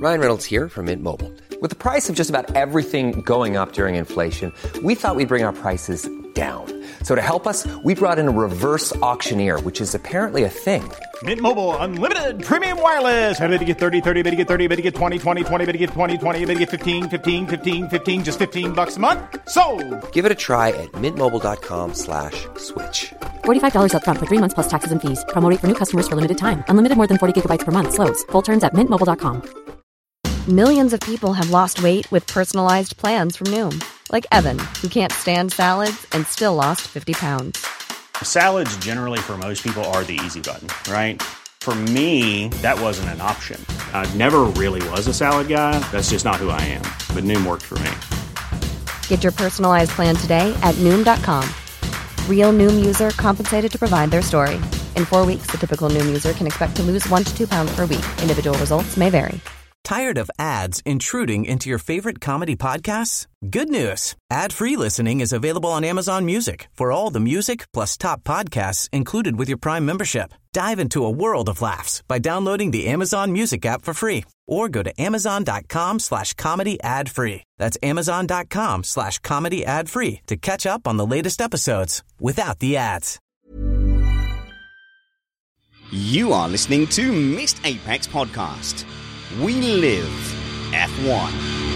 Ryan Reynolds here from Mint Mobile. With the price of just about everything going up during inflation, we thought we'd bring our prices down. So to help us, we brought in a reverse auctioneer, which is apparently a thing. Mint Mobile Unlimited Premium Wireless. How to get 30, 30, bit to get 30, bit to get 20, 20, 20, bit to get 20, 20, bit to get 15, 15, 15, 15, just $15 a month? Sold! Give it a try at mintmobile.com/switch. $45 up front for 3 months plus taxes and fees. Promo rate for new customers for limited time. Unlimited more than 40 gigabytes per month. Slows full terms at mintmobile.com. Millions of people have lost weight with personalized plans from Noom. Like Evan, who can't stand salads and still lost 50 pounds. Salads generally for most people are the easy button, right? For me, that wasn't an option. I never really was a salad guy. That's just not who I am. But Noom worked for me. Get your personalized plan today at Noom.com. Real Noom user compensated to provide their story. In 4 weeks, the typical Noom user can expect to lose 1 to 2 pounds per week. Individual results may vary. Tired of ads intruding into your favorite comedy podcasts? Good news. Ad-free listening is available on Amazon Music for all the music plus top podcasts included with your Prime membership. Dive into a world of laughs by downloading the Amazon Music app for free or go to amazon.com/comedy ad-free. That's amazon.com/comedy ad-free to catch up on the latest episodes without the ads. You are listening to Missed Apex Podcast. We live F1.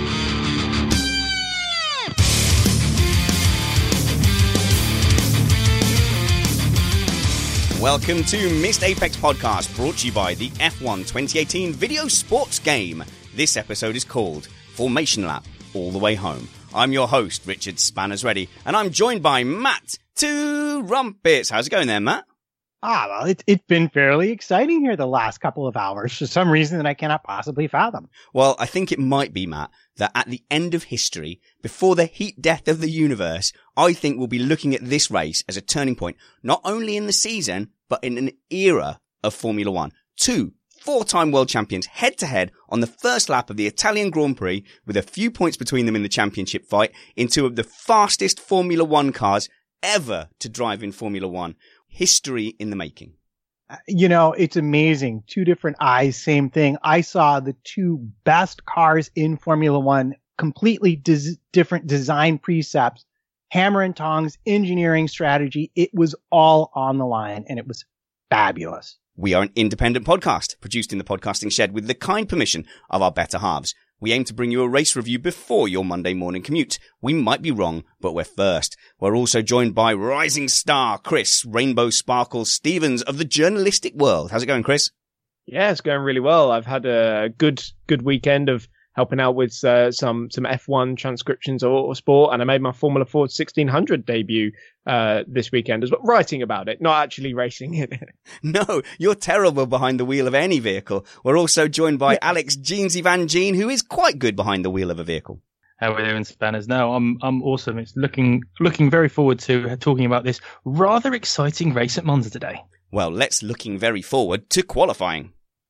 Welcome to Missed Apex Podcast, brought to you by the F1 2018 video sports game. This episode is called Formation Lap All the Way Home. I'm your host, Richard Spanners Ready, and I'm joined by Matt Two Rumpets. How's it going there, Matt? Well, it's been fairly exciting here the last couple of hours for some reason that I cannot possibly fathom. Well, I think it might be, Matt, that at the end of history, before the heat death of the universe, I think we'll be looking at this race as a turning point, not only in the season, but in an era of Formula One. 2 four-time world champions head-to-head on the first lap of the Italian Grand Prix, with a few points between them in the championship fight, in 2 of the fastest Formula One cars ever to drive in Formula One. History in the making. You know, it's amazing. 2 different eyes, same thing. I saw the 2 best cars in Formula One, completely different design precepts, hammer and tongs, engineering strategy. It was all on the line, and it was fabulous. We are an independent podcast produced in the podcasting shed with the kind permission of our better halves. We aim to bring you a race review before your Monday morning commute. We might be wrong, but we're first. We're also joined by rising star Chris Rainbow Sparkles Stevens of the journalistic world. How's it going, Chris? Yeah, it's going really well. I've had a good weekend of helping out with some F1 transcriptions or sport, and I made my Formula Ford 1600 debut this weekend as well, writing about it, not actually racing in it. No, you're terrible behind the wheel of any vehicle. We're also joined by Alex Jeansy Van Gene, who is quite good behind the wheel of a vehicle. How are we doing, Spanners? No, I'm awesome. It's looking very forward to talking about this rather exciting race at Monza today. Well, let's looking very forward to qualifying.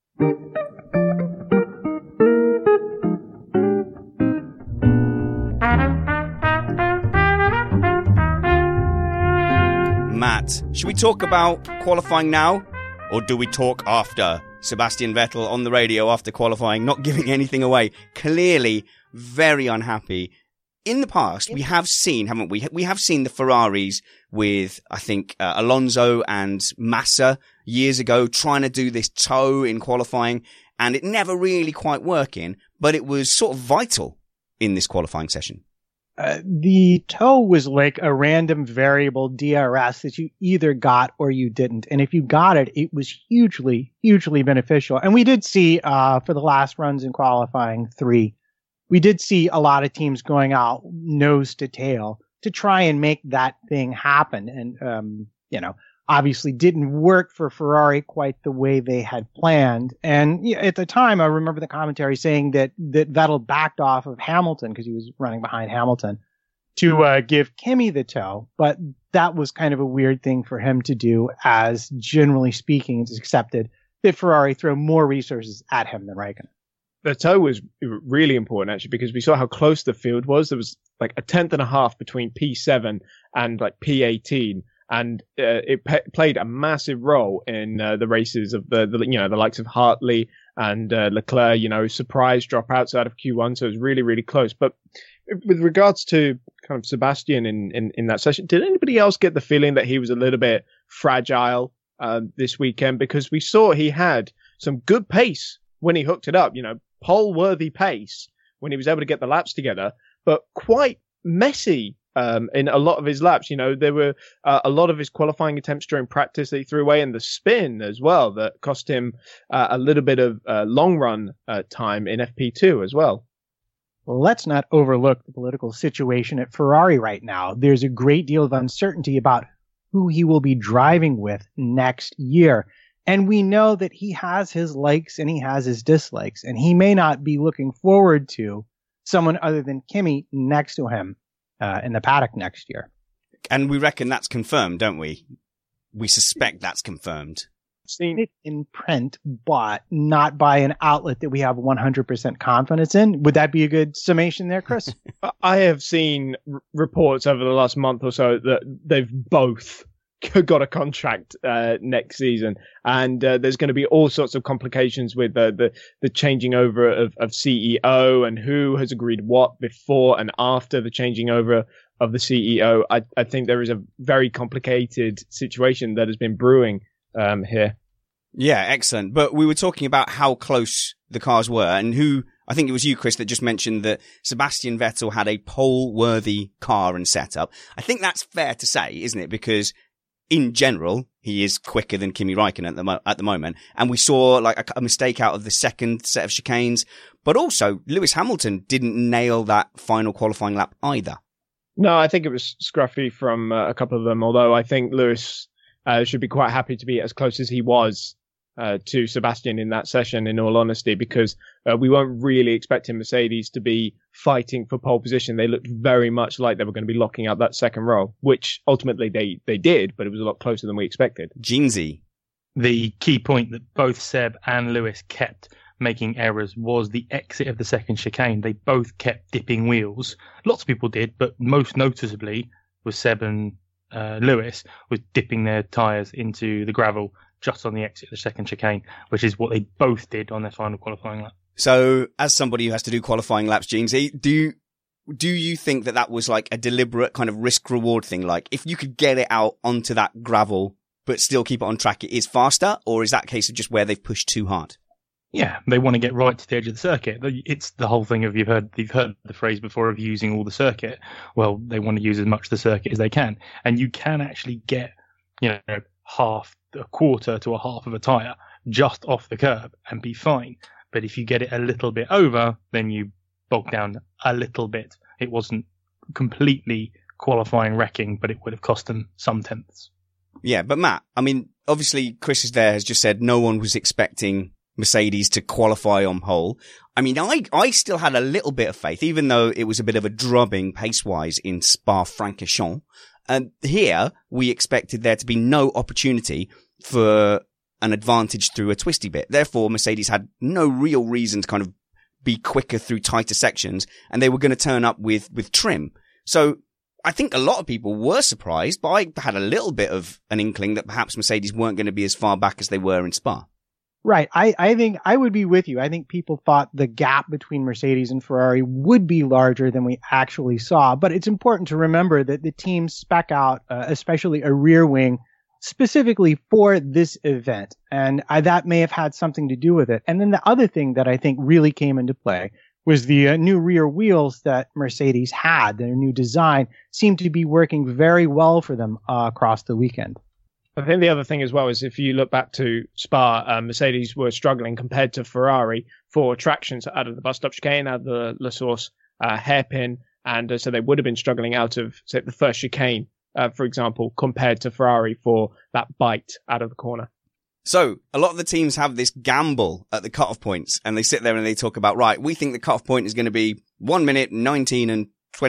Matt, should we talk about qualifying now, or do we talk after? Sebastian Vettel on the radio after qualifying, not giving anything away, clearly very unhappy. In the past, we have seen, haven't we? We have seen the Ferraris with, I think, Alonso and Massa years ago trying to do this toe in qualifying, and it never really quite working, but it was sort of vital in this qualifying session. The toe was like a random variable DRS that you either got or you didn't. And if you got it, it was hugely, hugely beneficial. And we did see, for the last runs in qualifying 3, we did see a lot of teams going out nose to tail to try and make that thing happen. And, obviously didn't work for Ferrari quite the way they had planned. And at the time, I remember the commentary saying that Vettel backed off of Hamilton because he was running behind Hamilton to give Kimi the toe. But that was kind of a weird thing for him to do, as generally speaking, it's accepted that Ferrari throw more resources at him than Raikkonen. The toe was really important, actually, because we saw how close the field was. There was like a tenth and a half between P7 and like P18. And it played a massive role in the races of the likes of Hartley and Leclerc, surprise dropouts out of Q1. So it was really, really close. But with regards to kind of Sebastian in that session, did anybody else get the feeling that he was a little bit fragile this weekend? Because we saw he had some good pace when he hooked it up, pole-worthy pace when he was able to get the laps together, but quite messy in a lot of his laps. There were a lot of his qualifying attempts during practice that he threw away, and the spin as well that cost him a little bit of long run time in FP2 as well. Well, let's not overlook the political situation at Ferrari right now. There's a great deal of uncertainty about who he will be driving with next year. And we know that he has his likes and he has his dislikes, and he may not be looking forward to someone other than Kimi next to him in the paddock next year. And we reckon that's confirmed, don't we? We suspect that's confirmed. Seen it in print, but not by an outlet that we have 100% confidence in. Would that be a good summation there, Chris? I have seen reports over the last month or so that they've both got a contract next season, and there's going to be all sorts of complications with the changing over of CEO and who has agreed what before and after the changing over of the CEO. I think there is a very complicated situation that has been brewing here. Yeah, excellent. But we were talking about how close the cars were, and I think it was you, Chris, that just mentioned that Sebastian Vettel had a pole-worthy car and setup. I think that's fair to say, isn't it? Because in general, he is quicker than Kimi Räikkönen at the moment. And we saw like a mistake out of the second set of chicanes, but also Lewis Hamilton didn't nail that final qualifying lap either. No, I think it was scruffy from a couple of them, although I think Lewis should be quite happy to be as close as he was to Sebastian in that session, in all honesty, because we weren't really expecting Mercedes to be fighting for pole position. They looked very much like they were going to be locking up that second row, which ultimately they did, but it was a lot closer than we expected. Jeansy. The key point that both Seb and Lewis kept making errors was the exit of the second chicane. They both kept dipping wheels. Lots of people did, but most noticeably was Seb and Lewis was dipping their tyres into the gravel just on the exit of the second chicane, which is what they both did on their final qualifying lap. So, as somebody who has to do qualifying laps, Jeansy, do you think that was like a deliberate kind of risk-reward thing? Like, if you could get it out onto that gravel, but still keep it on track, it is faster? Or is that a case of just where they've pushed too hard? Yeah, they want to get right to the edge of the circuit. It's the whole thing of you've heard the phrase before of using all the circuit. Well, they want to use as much of the circuit as they can. And you can actually get, half, a quarter to a half of a tyre just off the curb and be fine. But if you get it a little bit over, then you bog down a little bit. It wasn't completely qualifying wrecking, but it would have cost them some tenths. Yeah, but Matt, I mean, obviously Chris has just said no one was expecting Mercedes to qualify on pole. I mean, I still had a little bit of faith, even though it was a bit of a drubbing pace-wise in Spa-Francorchamps. And here, we expected there to be no opportunity for an advantage through a twisty bit. Therefore, Mercedes had no real reason to kind of be quicker through tighter sections, and they were going to turn up with trim. So I think a lot of people were surprised, but I had a little bit of an inkling that perhaps Mercedes weren't going to be as far back as they were in Spa. Right. I think I would be with you. I think people thought the gap between Mercedes and Ferrari would be larger than we actually saw. But it's important to remember that the teams spec out, especially a rear wing, specifically for this event. And that may have had something to do with it. And then the other thing that I think really came into play was the new rear wheels that Mercedes had. Their new design seemed to be working very well for them across the weekend. I think the other thing as well is if you look back to Spa, Mercedes were struggling compared to Ferrari for tractions out of the bus stop chicane, out of the La Source hairpin. And so they would have been struggling out of, say, the first chicane, for example, compared to Ferrari for that bite out of the corner. So a lot of the teams have this gamble at the cutoff points, and they sit there and they talk about, right, we think the cutoff point is going to be 1 minute, 19 and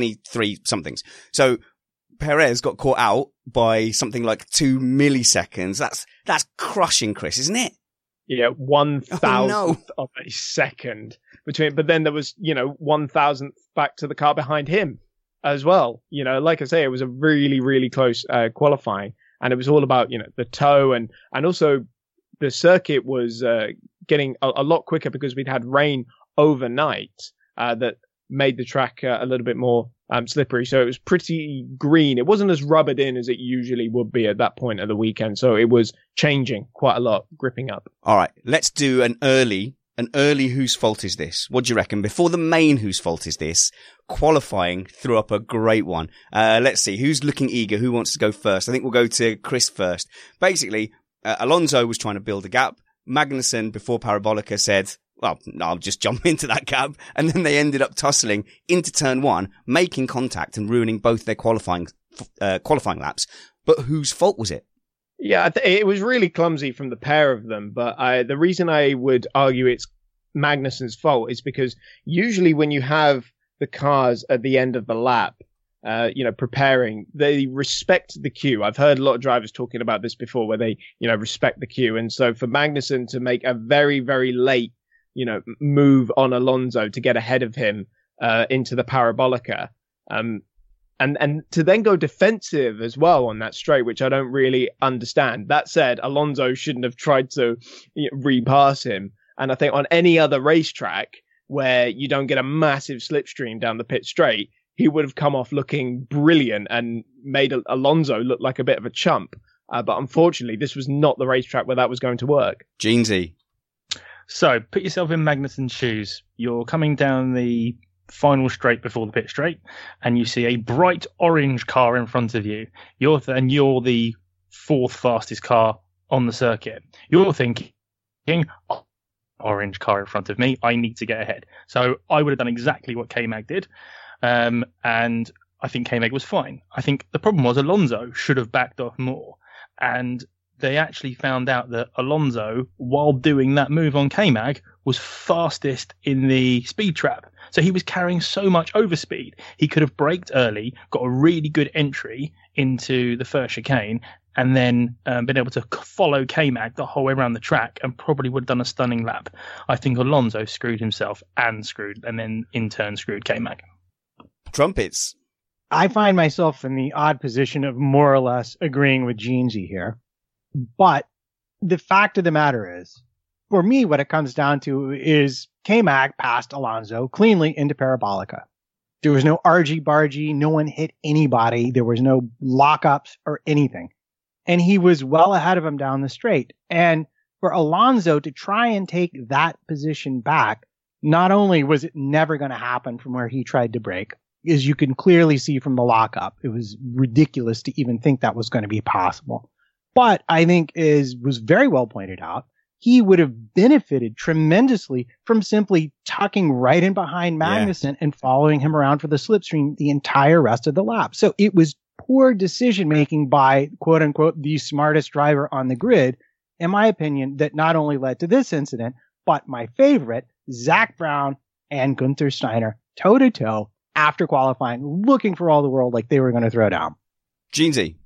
23 somethings. So Perez got caught out by something like 2 milliseconds. That's crushing, Chris, isn't it? Yeah, 1,000th of a second between. But then there was, 1,000th back to the car behind him as well. Like I say, it was a really, really close qualifying, and it was all about the toe and also the circuit was getting a lot quicker because we'd had rain overnight that made the track a little bit more slippery. So it was pretty green. It wasn't as rubbered in as it usually would be at that point of the weekend. So it was changing quite a lot, gripping up. All right, let's do an early whose fault is this? What do you reckon? Before the main whose fault is this, qualifying threw up a great one. Let's see, who's looking eager? Who wants to go first? I think we'll go to Chris first. Basically, Alonso was trying to build a gap. Magnussen, before Parabolica, said, well, no, I'll just jump into that gap. And then they ended up tussling into turn one, making contact and ruining both their qualifying laps. But whose fault was it? Yeah, it was really clumsy from the pair of them. But the reason I would argue it's Magnussen's fault is because usually when you have the cars at the end of the lap, preparing, they respect the queue. I've heard a lot of drivers talking about this before where they, respect the queue. And so for Magnussen to make a very, very late, move on Alonso to get ahead of him into the Parabolica, and to then go defensive as well on that straight, which I don't really understand. That said, Alonso shouldn't have tried to repass him. And I think on any other racetrack where you don't get a massive slipstream down the pit straight, he would have come off looking brilliant and made Alonso look like a bit of a chump. But unfortunately, this was not the racetrack where that was going to work. Jeansy. So put yourself in Magnussen's shoes. You're coming down the final straight before the pit straight, and you see a bright orange car in front of you. You're the fourth fastest car on the circuit. You're thinking, oh, orange car in front of me, I need to get ahead. So I would have done exactly what K-Mag did. And I think K-Mag was fine. I think the problem was Alonso should have backed off more. And they actually found out that Alonso, while doing that move on K-Mag, was fastest in the speed trap. So he was carrying so much overspeed. He could have braked early, got a really good entry into the first chicane, and then been able to follow K-Mag the whole way around the track and probably would have done a stunning lap. I think Alonso screwed himself and then in turn screwed K-Mag. Trumpets. I find myself in the odd position of more or less agreeing with Jeansy here. But the fact of the matter is, for me, what it comes down to is K-Mag passed Alonso cleanly into Parabolica. There was no argy-bargy. No one hit anybody. There was no lockups or anything. And he was well ahead of him down the straight. And for Alonso to try and take that position back, not only was it never going to happen from where he tried to brake, as you can clearly see from the lockup, it was ridiculous to even think that was going to be possible. But I think was very well pointed out, he would have benefited tremendously from simply tucking right in behind Magnussen and following him around for the slipstream the entire rest of the lap. So it was poor decision making by, quote unquote, the smartest driver on the grid, in my opinion, that not only led to this incident, but my favorite, Zach Brown and Gunther Steiner toe to toe after qualifying, looking for all the world like they were going to throw down. Jeansy.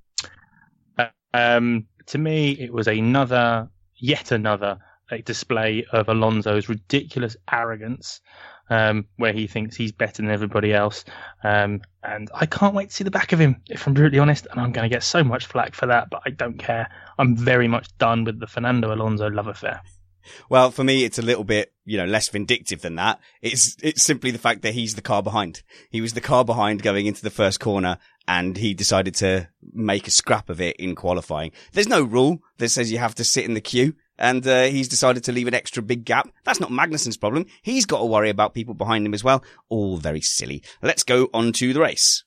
To me, it was yet another display of Alonso's ridiculous arrogance, where he thinks he's better than everybody else. And I can't wait to see the back of him, if I'm brutally honest. And I'm going to get so much flack for that, but I don't care. I'm very much done with the Fernando Alonso love affair. Well, for me, it's a little bit, less vindictive than that. It's simply the fact that he's the car behind. He was the car behind going into the first corner, and he decided to make a scrap of it in qualifying. There's no rule that says you have to sit in the queue, and he's decided to leave an extra big gap. That's not Magnussen's problem. He's got to worry about people behind him as well. All very silly. Let's go on to the race.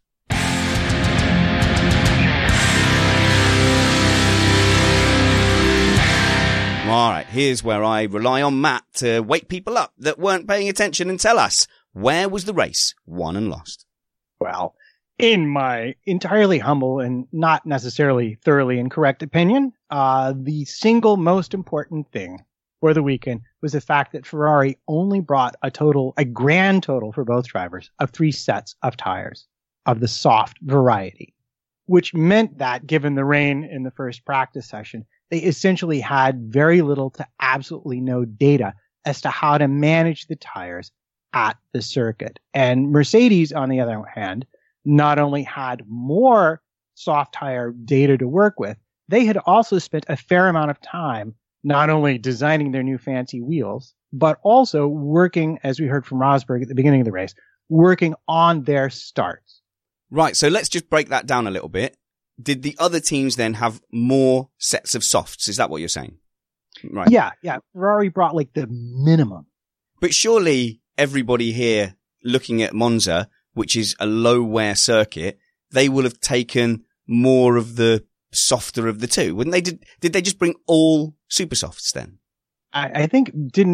All right, here's where I rely on Matt to wake people up that weren't paying attention and tell us, where was the race won and lost? Well, in my entirely humble and not necessarily thoroughly incorrect opinion, the single most important thing for the weekend was the fact that Ferrari only brought a grand total for both drivers of 3 sets of tires of the soft variety, which meant that given the rain in the first practice session, they essentially had very little to absolutely no data as to how to manage the tires at the circuit. And Mercedes, on the other hand, not only had more soft tire data to work with, they had also spent a fair amount of time not only designing their new fancy wheels, but also working, as we heard from Rosberg at the beginning of the race, working on their starts. Right, so let's just break that down a little bit. Did the other teams then have more sets of softs? Is that what you're saying? Right. Yeah. Ferrari brought like the minimum. But surely everybody here looking at Monza, which is a low wear circuit, they will have taken more of the softer of the two, wouldn't they? Did they just bring all super softs then? I think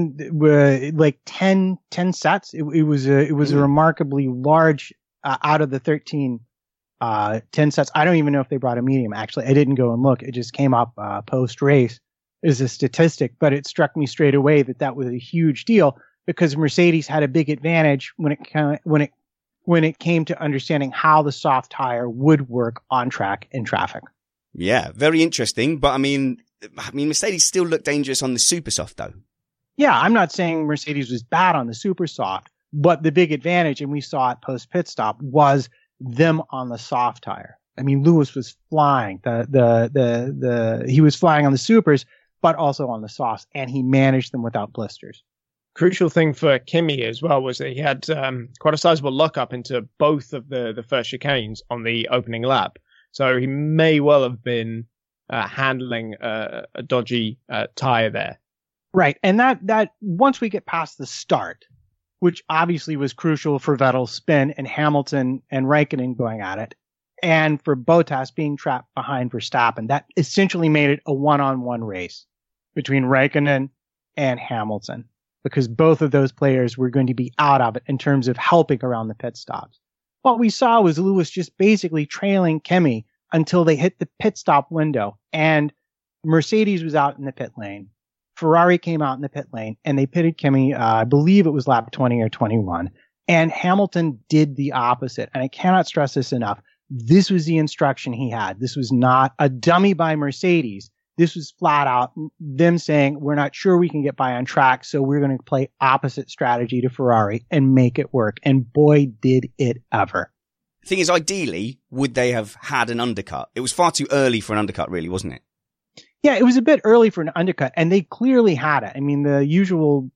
like 10 sets. It was a remarkably large, out of the 13, 10 sets. I don't even know if they brought a medium. Actually, I didn't go and look. It just came up, post race as a statistic, but it struck me straight away that was a huge deal because Mercedes had a big advantage when it came to understanding how the soft tire would work on track in traffic. Yeah, very interesting. But I mean, Mercedes still looked dangerous on the super soft though. Yeah, I'm not saying Mercedes was bad on the super soft, but the big advantage, and we saw it post pit stop, was them on the soft tire. I mean, Lewis was flying. He was flying on the supers, but also on the softs, and he managed them without blisters. Crucial thing for Kimi as well was that he had quite a sizable lockup into both of the first chicanes on the opening lap. So he may well have been handling a dodgy tire there. Right. And that once we get past the start, which obviously was crucial for Vettel's spin and Hamilton and Raikkonen going at it, and for Bottas being trapped behind Verstappen, that essentially made it a one-on-one race between Raikkonen and Hamilton, because both of those players were going to be out of it in terms of helping around the pit stops. What we saw was Lewis just basically trailing Kimi until they hit the pit stop window, and Mercedes was out in the pit lane. Ferrari came out in the pit lane, and they pitted Kimi, I believe it was lap 20 or 21, and Hamilton did the opposite. And I cannot stress this enough. This was the instruction he had. This was not a dummy by Mercedes. This was flat out them saying, we're not sure we can get by on track, so we're going to play opposite strategy to Ferrari and make it work. And boy, did it ever. The thing is, ideally, would they have had an undercut? It was far too early for an undercut, really, wasn't it? Yeah, it was a bit early for an undercut, and they clearly had it. I mean, the usual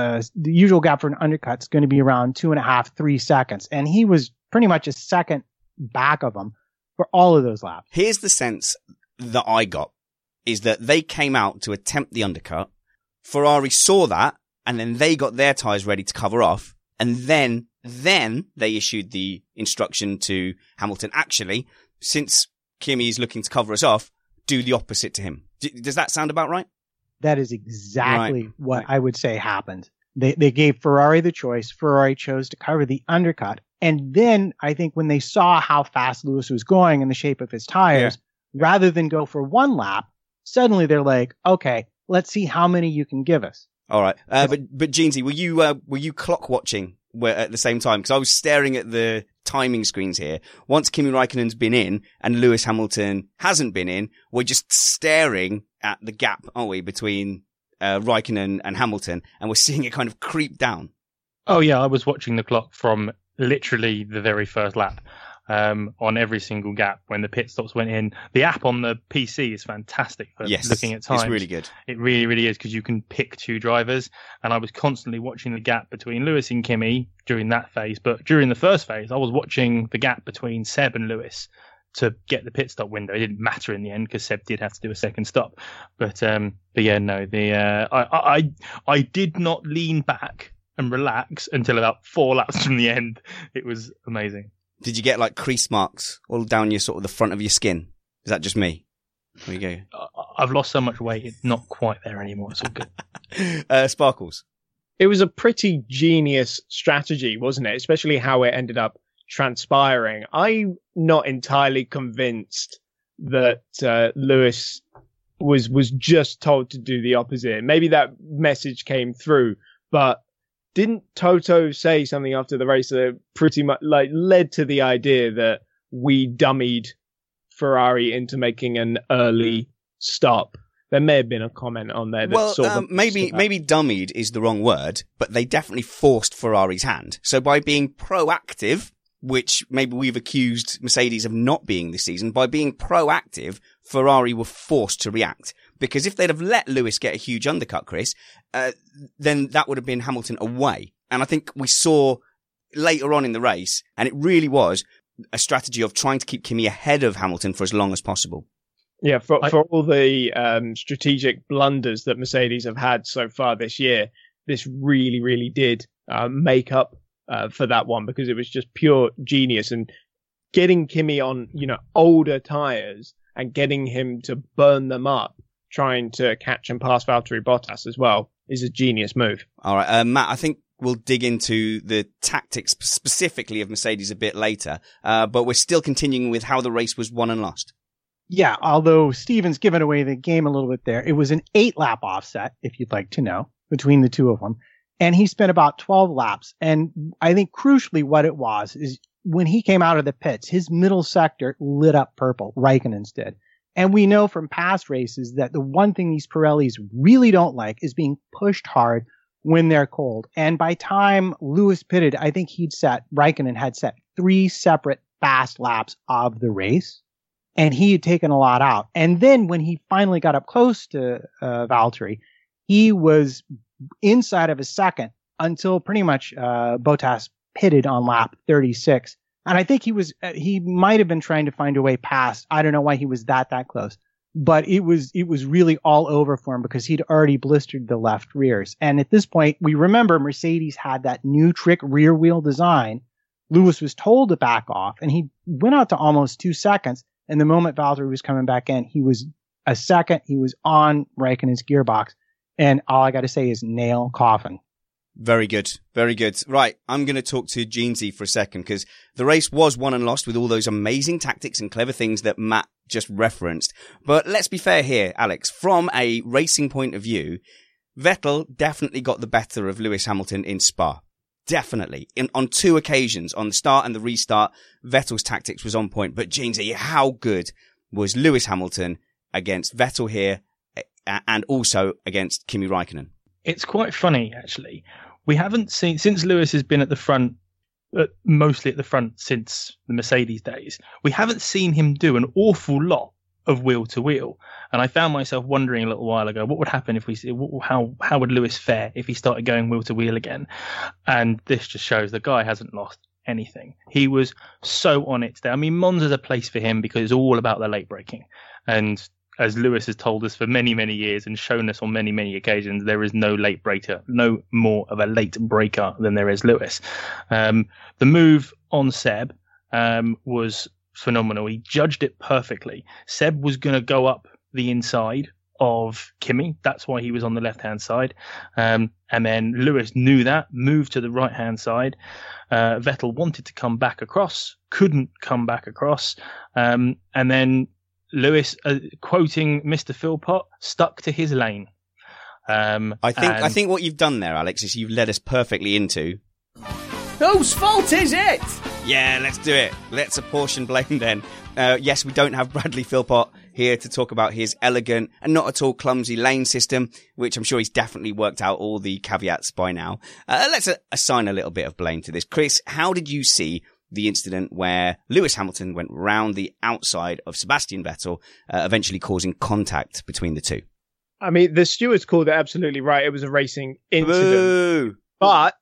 gap for an undercut is going to be around 2.5, 3 seconds, and he was pretty much a second back of him for all of those laps. Here's the sense that I got, is that they came out to attempt the undercut. Ferrari saw that, and then they got their tyres ready to cover off, and then they issued the instruction to Hamilton, actually, since Kimi is looking to cover us off, do the opposite to him. Does that sound about right? That is exactly what I would say happened. They gave Ferrari the choice. Ferrari chose to cover the undercut. And then I think when they saw how fast Lewis was going and the shape of his tires, rather than go for one lap, suddenly they're like, okay, let's see how many you can give us. All right. But Jeansy, were you clock watching at the same time? Because I was staring at the timing screens here. Once Kimi Raikkonen's been in and Lewis Hamilton hasn't been in, we're just staring at the gap, aren't we, between Raikkonen and Hamilton, and we're seeing it kind of creep down. Oh yeah, I was watching the clock from literally the very first lap. On every single gap when the pit stops went in. The app on the PC is fantastic for looking at times. It's really good. It really, really is, because you can pick two drivers, and I was constantly watching the gap between Lewis and Kimi during that phase. But during the first phase, I was watching the gap between Seb and Lewis to get the pit stop window. It didn't matter in the end because Seb did have to do a second stop. But yeah, no, I did not lean back and relax until about 4 laps from the end. It was amazing. Did you get like crease marks all down your sort of the front of your skin? Is that just me? There you go. I've lost so much weight, it's not quite there anymore. It's all good. Sparkles. It was a pretty genius strategy, wasn't it? Especially how it ended up transpiring. I'm not entirely convinced that Lewis was just told to do the opposite. Maybe that message came through, but didn't Toto say something after the race that pretty much like led to the idea that we dummied Ferrari into making an early stop? There may have been a comment on there. That maybe dummied is the wrong word, but they definitely forced Ferrari's hand. So by being proactive, which maybe we've accused Mercedes of not being this season, by being proactive, Ferrari were forced to react. because if they'd have let Lewis get a huge undercut, Chris, then that would have been Hamilton away. And I think we saw later on in the race, and it really was a strategy of trying to keep Kimi ahead of Hamilton for as long as possible. Yeah, for all the strategic blunders that Mercedes have had so far this year, this really, really did make up for that one, because it was just pure genius. And getting Kimi on, older tyres and getting him to burn them up, trying to catch and pass Valtteri Bottas as well, is a genius move. All right, Matt, I think we'll dig into the tactics specifically of Mercedes a bit later, but we're still continuing with how the race was won and lost. Yeah, although Stevens given away the game a little bit there. It was an 8-lap offset, if you'd like to know, between the two of them. And he spent about 12 laps. And I think crucially what it was is when he came out of the pits, his middle sector lit up purple. Raikkonen's did. And we know from past races that the one thing these Pirellis really don't like is being pushed hard when they're cold. And by time Lewis pitted, I think Raikkonen had set 3 separate fast laps of the race. And he had taken a lot out. And then when he finally got up close to Valtteri, he was inside of a second until pretty much Bottas pitted on lap 36. And I think he might have been trying to find a way past. I don't know why he was that close. But it was really all over for him because he'd already blistered the left rears. And at this point, we remember Mercedes had that new trick rear wheel design. Lewis was told to back off, and he went out to almost 2 seconds. And the moment Valtteri was coming back in, he was a second. He was on Raikkonen's gearbox. And all I got to say is nail coffin. Very good. Very good. Right. I'm going to talk to Jeansy for a second, because the race was won and lost with all those amazing tactics and clever things that Matt just referenced. But let's be fair here, Alex. From a racing point of view, Vettel definitely got the better of Lewis Hamilton in Spa. Definitely. On 2 occasions, on the start and the restart, Vettel's tactics was on point. But Jeansy, how good was Lewis Hamilton against Vettel here and also against Kimi Raikkonen? It's quite funny, actually. We haven't seen, since Lewis has been at the front, mostly at the front since the Mercedes days, we haven't seen him do an awful lot of wheel to wheel. And I found myself wondering a little while ago, what would happen if how would Lewis fare if he started going wheel to wheel again? And this just shows the guy hasn't lost anything. He was so on it today. I mean, Monza's a place for him because it's all about the late braking. And as Lewis has told us for many, many years and shown us on many, many occasions, there is no late breaker, no more of a late breaker than there is Lewis. The move on Seb was phenomenal. He judged it perfectly. Seb was going to go up the inside of Kimi. That's why he was on the left-hand side. And then Lewis knew that, moved to the right-hand side. Vettel wanted to come back across, couldn't come back across. And then Lewis, quoting Mr. Philpott, stuck to his lane. I think what you've done there, Alex, is you've led us perfectly into... Whose fault is it? Yeah, let's do it. Let's apportion blame then. Yes, we don't have Bradley Philpott here to talk about his elegant and not at all clumsy lane system, which I'm sure he's definitely worked out all the caveats by now. Let's assign a little bit of blame to this. Chris, how did you see the incident where Lewis Hamilton went round the outside of Sebastian Vettel, eventually causing contact between the two? I mean, the stewards called it absolutely right. It was a racing incident. Boo! But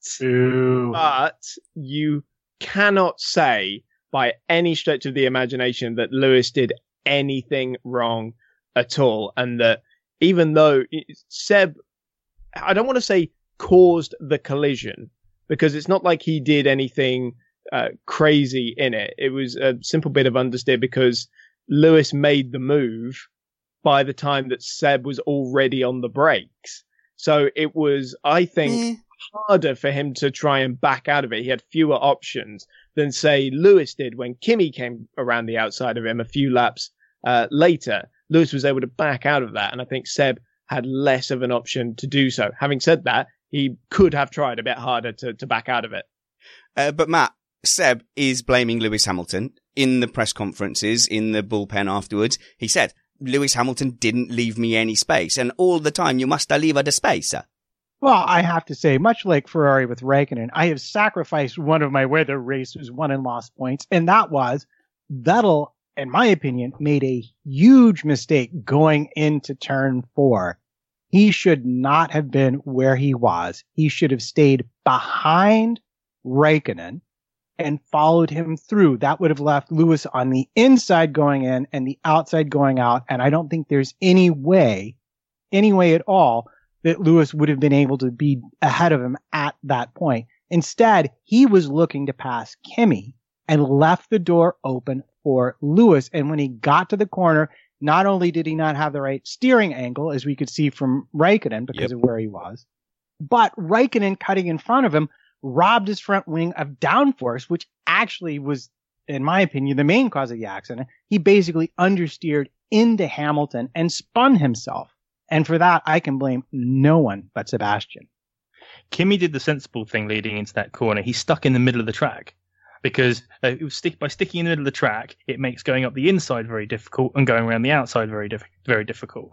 you cannot say by any stretch of the imagination that Lewis did anything wrong at all. And that even though Seb, I don't want to say caused the collision, because it's not like he did anything crazy in it. It was a simple bit of understeer because Lewis made the move by the time that Seb was already on the brakes. So it was, I think, harder for him to try and back out of it. He had fewer options than, say, Lewis did when Kimi came around the outside of him a few laps later. Lewis was able to back out of that, and I think Seb had less of an option to do so. Having said that, he could have tried a bit harder to back out of it. But Matt, Seb is blaming Lewis Hamilton in the press conferences, in the bullpen afterwards. He said, Lewis Hamilton didn't leave me any space, and all the time you must leave the space. Well, I have to say, much like Ferrari with Raikkonen, I have sacrificed one of my weather races won and lost points, and that was Vettel in my opinion, made a huge mistake going into turn 4. He should not have been where he was. He should have stayed behind Raikkonen and followed him through. That would have left Lewis on the inside going in and the outside going out. And I don't think there's any way at all that Lewis would have been able to be ahead of him at that point. Instead, he was looking to pass Kimi and left the door open for Lewis. And when he got to the corner, not only did he not have the right steering angle, as we could see from Raikkonen because of where he was, but Raikkonen cutting in front of him robbed his front wing of downforce, which actually was, in my opinion, the main cause of the accident. He basically understeered into Hamilton and spun himself. And for that, I can blame no one but Sebastian. Kimi did the sensible thing leading into that corner. He stuck in the middle of the track because by sticking in the middle of the track, it makes going up the inside very difficult and going around the outside very difficult.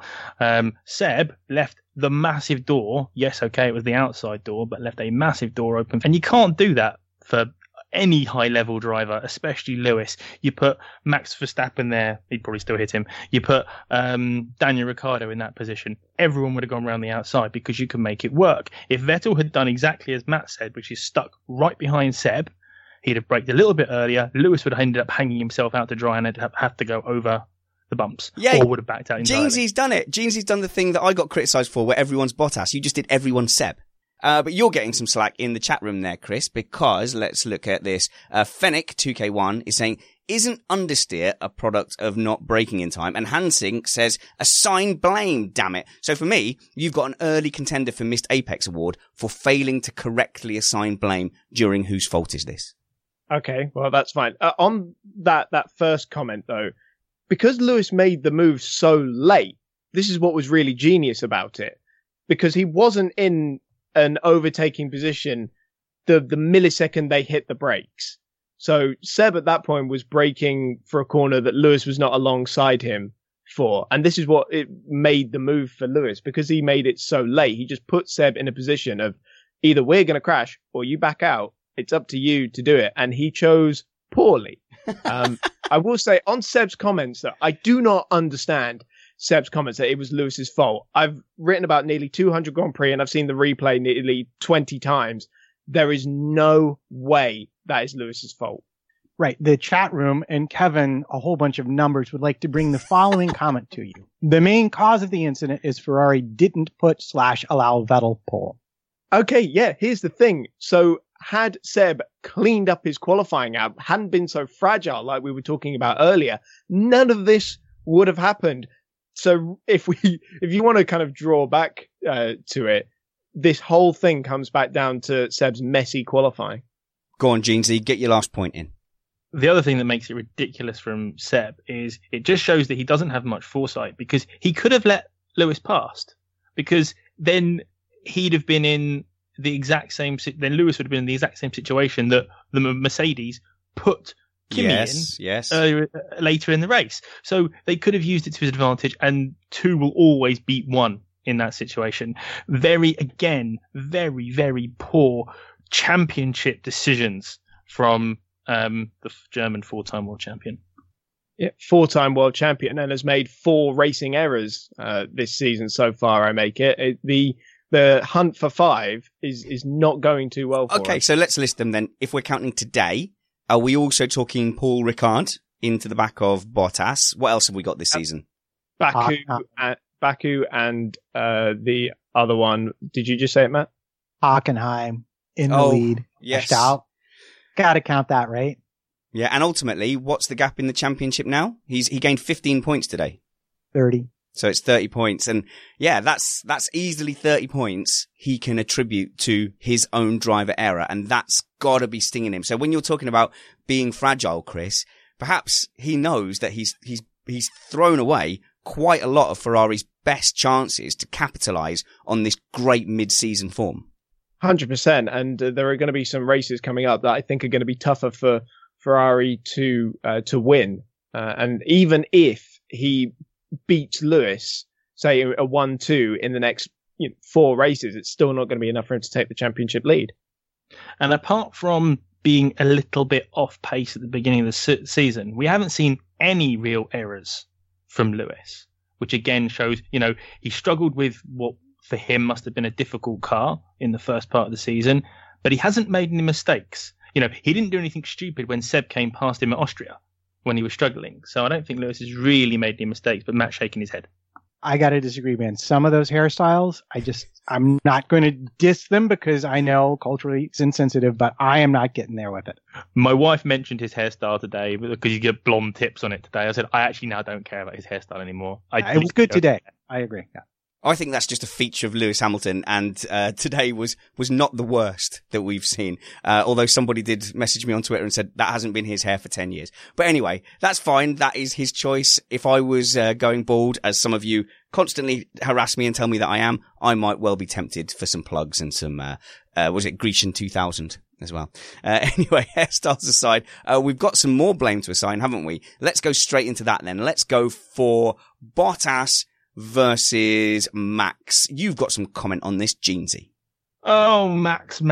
Seb left the massive door. Yes, okay, it was the outside door, but left a massive door open. And you can't do that for any high-level driver, especially Lewis. You put Max Verstappen there, he'd probably still hit him. You put Daniel Ricciardo in that position, everyone would have gone around the outside because you can make it work. If Vettel had done exactly as Matt said, which is stuck right behind Seb, he'd have braked a little bit earlier. Lewis would have ended up hanging himself out to dry and have to go over the bumps, or would have backed out entirely. Jeansy's done it. Jeansy's done the thing that I got criticised for, where everyone's Bottas. You just did everyone's Seb. But you're getting some slack in the chat room there, Chris, because let's look at this. Fennec 2K1 is saying, isn't understeer a product of not braking in time? And Hansing says, assign blame, damn it. So for me, you've got an early contender for Missed Apex Award for failing to correctly assign blame during Whose Fault Is This? Okay, well, that's fine. On that first comment, though, because Lewis made the move so late, this is what was really genius about it. Because he wasn't in an overtaking position the millisecond they hit the brakes. So Seb at that point was braking for a corner that Lewis was not alongside him for. And this is what it made the move for Lewis, because he made it so late. He just put Seb in a position of either we're going to crash or you back out. It's up to you to do it. And he chose poorly. I will say on Seb's comments, though, I do not understand Seb's comments that it was Lewis's fault. I've written about nearly 200 Grand Prix and I've seen the replay nearly 20 times. There is no way that is Lewis's fault. Right. The chat room and Kevin, a whole bunch of numbers, would like to bring the following comment to you. The main cause of the incident is Ferrari didn't put/allow Vettel pole. Okay, yeah, here's the thing. So had Seb cleaned up his qualifying out, hadn't been so fragile like we were talking about earlier, none of this would have happened. So if you want to kind of draw back to it, this whole thing comes back down to Seb's messy qualifying. Go on, Jeansy, get your last point in. The other thing that makes it ridiculous from Seb is it just shows that he doesn't have much foresight, because he could have let Lewis past, because then he'd have been in the exact same. Then Lewis would have been in the exact same situation that the Mercedes put Kimi later in the race. So they could have used it to his advantage, and 2 will always beat 1 in that situation. Very, very poor championship decisions from the German 4-time world champion. Yeah, 4-time world champion, and has made 4 racing errors this season so far, I make it. The hunt for 5 is not going too well for us. Okay, so let's list them then. If we're counting today, are we also talking Paul Ricard into the back of Bottas? What else have we got this season? Baku and the other one. Did you just say it, Matt? Hockenheim in the lead. Yes. Out. Gotta count that, right? Yeah, and ultimately, what's the gap in the championship now? He gained 15 points today. 30. So it's 30 points. And yeah, that's easily 30 points he can attribute to his own driver error. And that's gotta be stinging him. So when you're talking about being fragile, Chris, perhaps he knows that he's thrown away quite a lot of Ferrari's best chances to capitalize on this great mid-season form. 100%. And there are going to be some races coming up that I think are going to be tougher for Ferrari to win. And even if he beats Lewis, say a 1-2 in the next 4 races, it's still not going to be enough for him to take the championship lead. And apart from being a little bit off pace at the beginning of the season. We haven't seen any real errors from Lewis, which again shows, he struggled with what for him must have been a difficult car in the first part of the season, but he hasn't made any mistakes. He didn't do anything stupid when Seb came past him at Austria when he was struggling. So I don't think Lewis has really made any mistakes, but Matt's shaking his head. I got to disagree, man. Some of those hairstyles, I'm not going to diss them because I know culturally it's insensitive, but I am not getting there with it. My wife mentioned his hairstyle today because you get blonde tips on it today. I said, I actually now don't care about his hairstyle anymore. It was good today. I agree. Yeah. I think that's just a feature of Lewis Hamilton, and today was not the worst that we've seen. Although somebody did message me on Twitter and said that hasn't been his hair for 10 years. But anyway, that's fine. That is his choice. If I was going bald, as some of you constantly harass me and tell me that I am, I might well be tempted for some plugs and some was it Grecian 2000 as well. Anyway, hairstyles aside, we've got some more blame to assign, haven't we? Let's go straight into that then. Let's go for Bottas versus Max. You've got some comment on this, Jeansy. Oh, Max.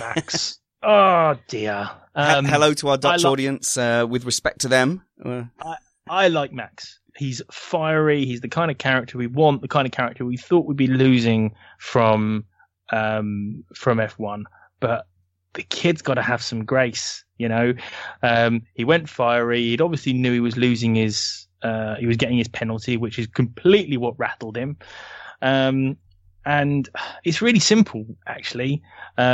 Oh, dear. Hello to our Dutch audience, with respect to them. I like Max. He's fiery. He's the kind of character we want, the kind of character we thought we'd be losing from F1. But the kid's got to have some grace, He went fiery. He obviously knew he was losing he was getting his penalty, which is completely what rattled him. And it's really simple, actually.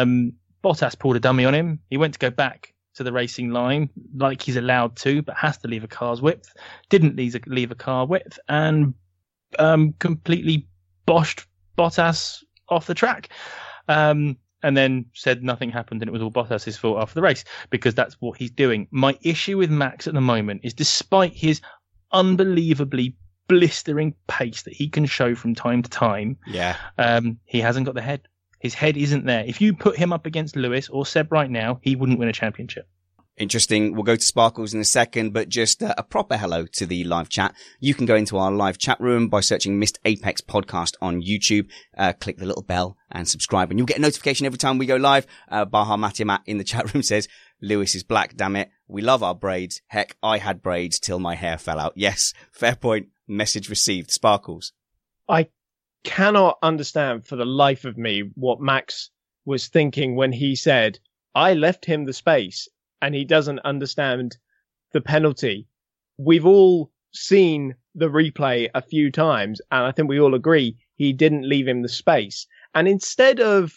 Bottas pulled a dummy on him. He went to go back to the racing line like he's allowed to, but has to leave a car's width. Didn't leave a car width and completely boshed Bottas off the track. And then said nothing happened and it was all Bottas' fault after the race, because that's what he's doing. My issue with Max at the moment is, despite his unbelievably blistering pace that he can show from time to time, he hasn't got the head. His head isn't there. If you put him up against Lewis or Seb right now, he wouldn't win a championship. Interesting. We'll go to Sparkles in a second, but just a proper hello to the live chat. You can go into our live chat room by searching Missed Apex Podcast on YouTube. Click the little bell and subscribe, and you'll get a notification every time we go live. Baha Matiamat in the chat room says, Lewis is black, damn it. We love our braids. Heck, I had braids till my hair fell out. Yes, fair point. Message received. Sparkles. I cannot understand for the life of me what Max was thinking when he said, I left him the space and he doesn't understand the penalty. We've all seen the replay a few times, and I think we all agree he didn't leave him the space. And instead of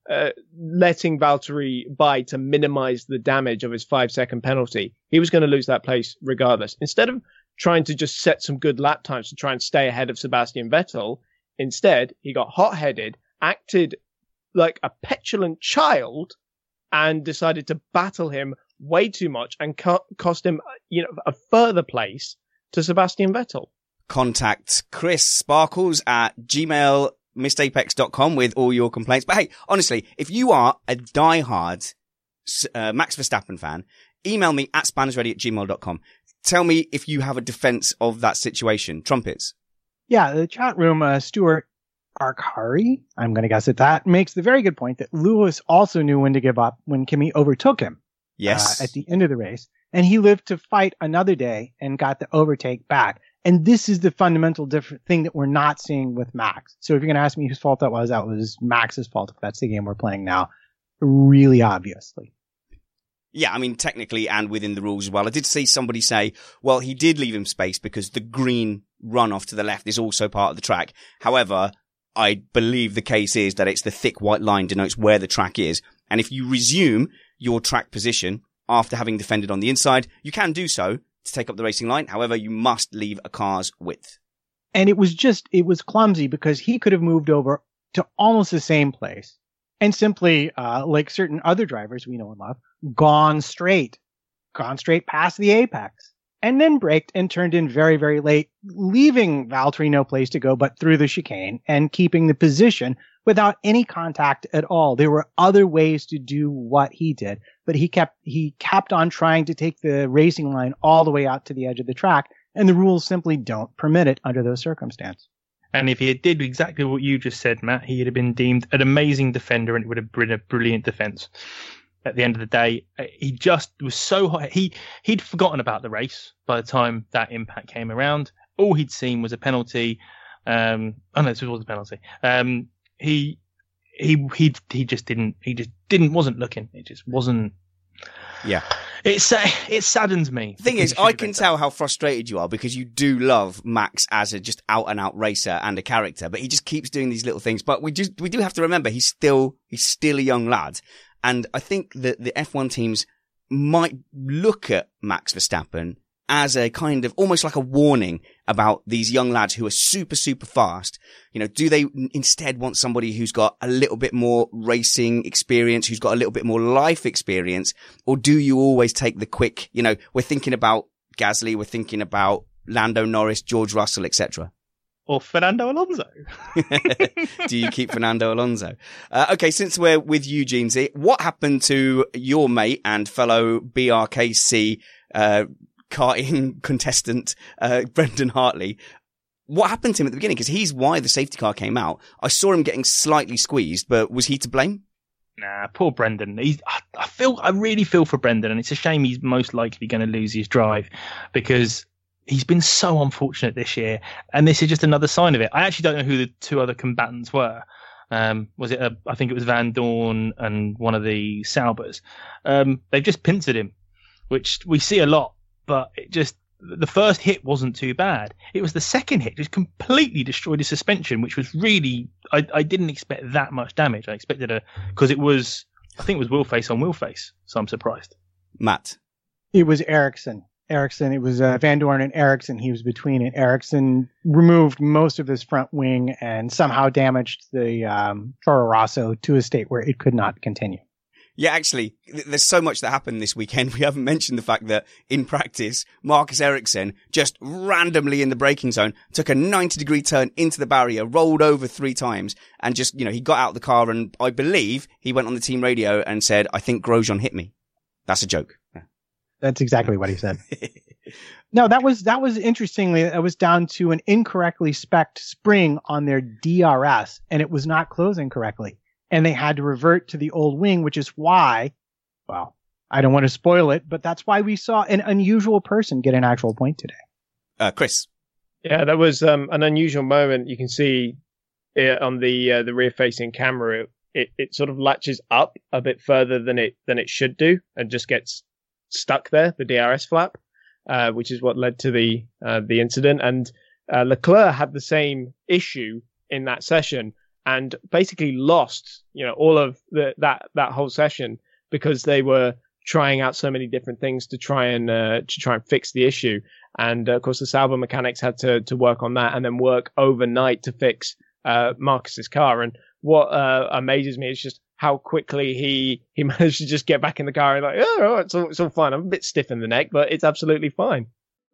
letting Valtteri by to minimize the damage of his 5-second penalty, he was going to lose that place regardless. Instead of trying to just set some good lap times to try and stay ahead of Sebastian Vettel, instead he got hot-headed, acted like a petulant child, and decided to battle him way too much and cost him, a further place to Sebastian Vettel. Contact Chris Sparkles at gmail.com with all your complaints. But hey, honestly, if you are a diehard Max Verstappen fan, email me at spannersready@gmail.com. Tell me if you have a defense of that situation. Trumpets. Yeah, the chat room, Stuart Arkari, I'm going to guess at that, makes the very good point that Lewis also knew when to give up when Kimi overtook him. Yes. At the end of the race. And he lived to fight another day and got the overtake back. And this is the fundamental different thing that we're not seeing with Max. So if you're going to ask me whose fault that was Max's fault, if that's the game we're playing now. Really obviously. Yeah, I mean, technically and within the rules as well. I did see somebody say, well, he did leave him space because the green runoff to the left is also part of the track. However, I believe the case is that it's the thick white line denotes where the track is. And if you resume your track position after having defended on the inside, you can do so to take up the racing line. However, you must leave a car's width. And it was clumsy because he could have moved over to almost the same place and simply, like certain other drivers we know and love, gone straight past the apex and then braked and turned in very, very late, leaving Valtteri no place to go but through the chicane and keeping the position without any contact at all. There were other ways to do what he did, but he kept on trying to take the racing line all the way out to the edge of the track, and the rules simply don't permit it under those circumstances. And if he did exactly what you just said, Matt, he'd have been deemed an amazing defender and it would have been a brilliant defense. at the end of the day, he just was so hot. He'd forgotten about the race by the time that impact came around. All he'd seen was a penalty. This was a penalty. He wasn't looking. It just wasn't. Yeah. It saddens me. The thing is, I can tell how frustrated you are because you do love Max as a just out and out racer and a character, but he just keeps doing these little things. But we do have to remember he's still a young lad. And I think that the F1 teams might look at Max Verstappen as a kind of almost like a warning about these young lads who are super, super fast. You know, do they instead want somebody who's got a little bit more racing experience, who's got a little bit more life experience? Or do you always take the quick, you know, we're thinking about Gasly, we're thinking about Lando Norris, George Russell, etc. Or Fernando Alonso. Do you keep Fernando Alonso? Okay, since we're with you, Jeansy, what happened to your mate and fellow BRKC karting contestant, Brendan Hartley? What happened to him at the beginning? Because he's why the safety car came out. I saw him getting slightly squeezed, but was he to blame? Nah, poor Brendan. I really feel for Brendan, and it's a shame he's most likely going to lose his drive because he's been so unfortunate this year, and this is just another sign of it. I actually don't know who the two other combatants were. I think it was Van Dorn and one of the Saubers. They've just pincered him, which we see a lot. But the first hit wasn't too bad. It was the second hit just completely destroyed his suspension, which was really, I didn't expect that much damage. I expected because I think it was wheel face on wheel face. So I'm surprised. Matt. It was Ericsson. It was Van Dorn and Ericsson. He was between it. Ericsson removed most of his front wing and somehow damaged the Toro Rosso to a state where it could not continue. Yeah, actually, there's so much that happened this weekend. We haven't mentioned the fact that in practice, Marcus Ericsson just randomly in the braking zone took a 90-degree turn into the barrier, rolled over 3 times, and just, you know, he got out of the car and I believe he went on the team radio and said, "I think Grosjean hit me." That's a joke. Yeah. That's exactly what he said. No, that was interestingly, it was down to an incorrectly spec'd spring on their DRS, and it was not closing correctly. And they had to revert to the old wing, which is why, well, I don't want to spoil it, but that's why we saw an unusual person get an actual point today. Chris. Yeah, that was an unusual moment. You can see it on the rear-facing camera. It sort of latches up a bit further than it should do, and just gets stuck there, the DRS flap, which is what led to the incident. And Leclerc had the same issue in that session, and basically lost, you know, all of that whole session because they were trying out so many different things to try and fix the issue. And of course, the Sauber mechanics had to work on that and then work overnight to fix Marcus's car. And what amazes me is just how quickly he managed to just get back in the car and like, oh, it's all fine. I'm a bit stiff in the neck, but it's absolutely fine.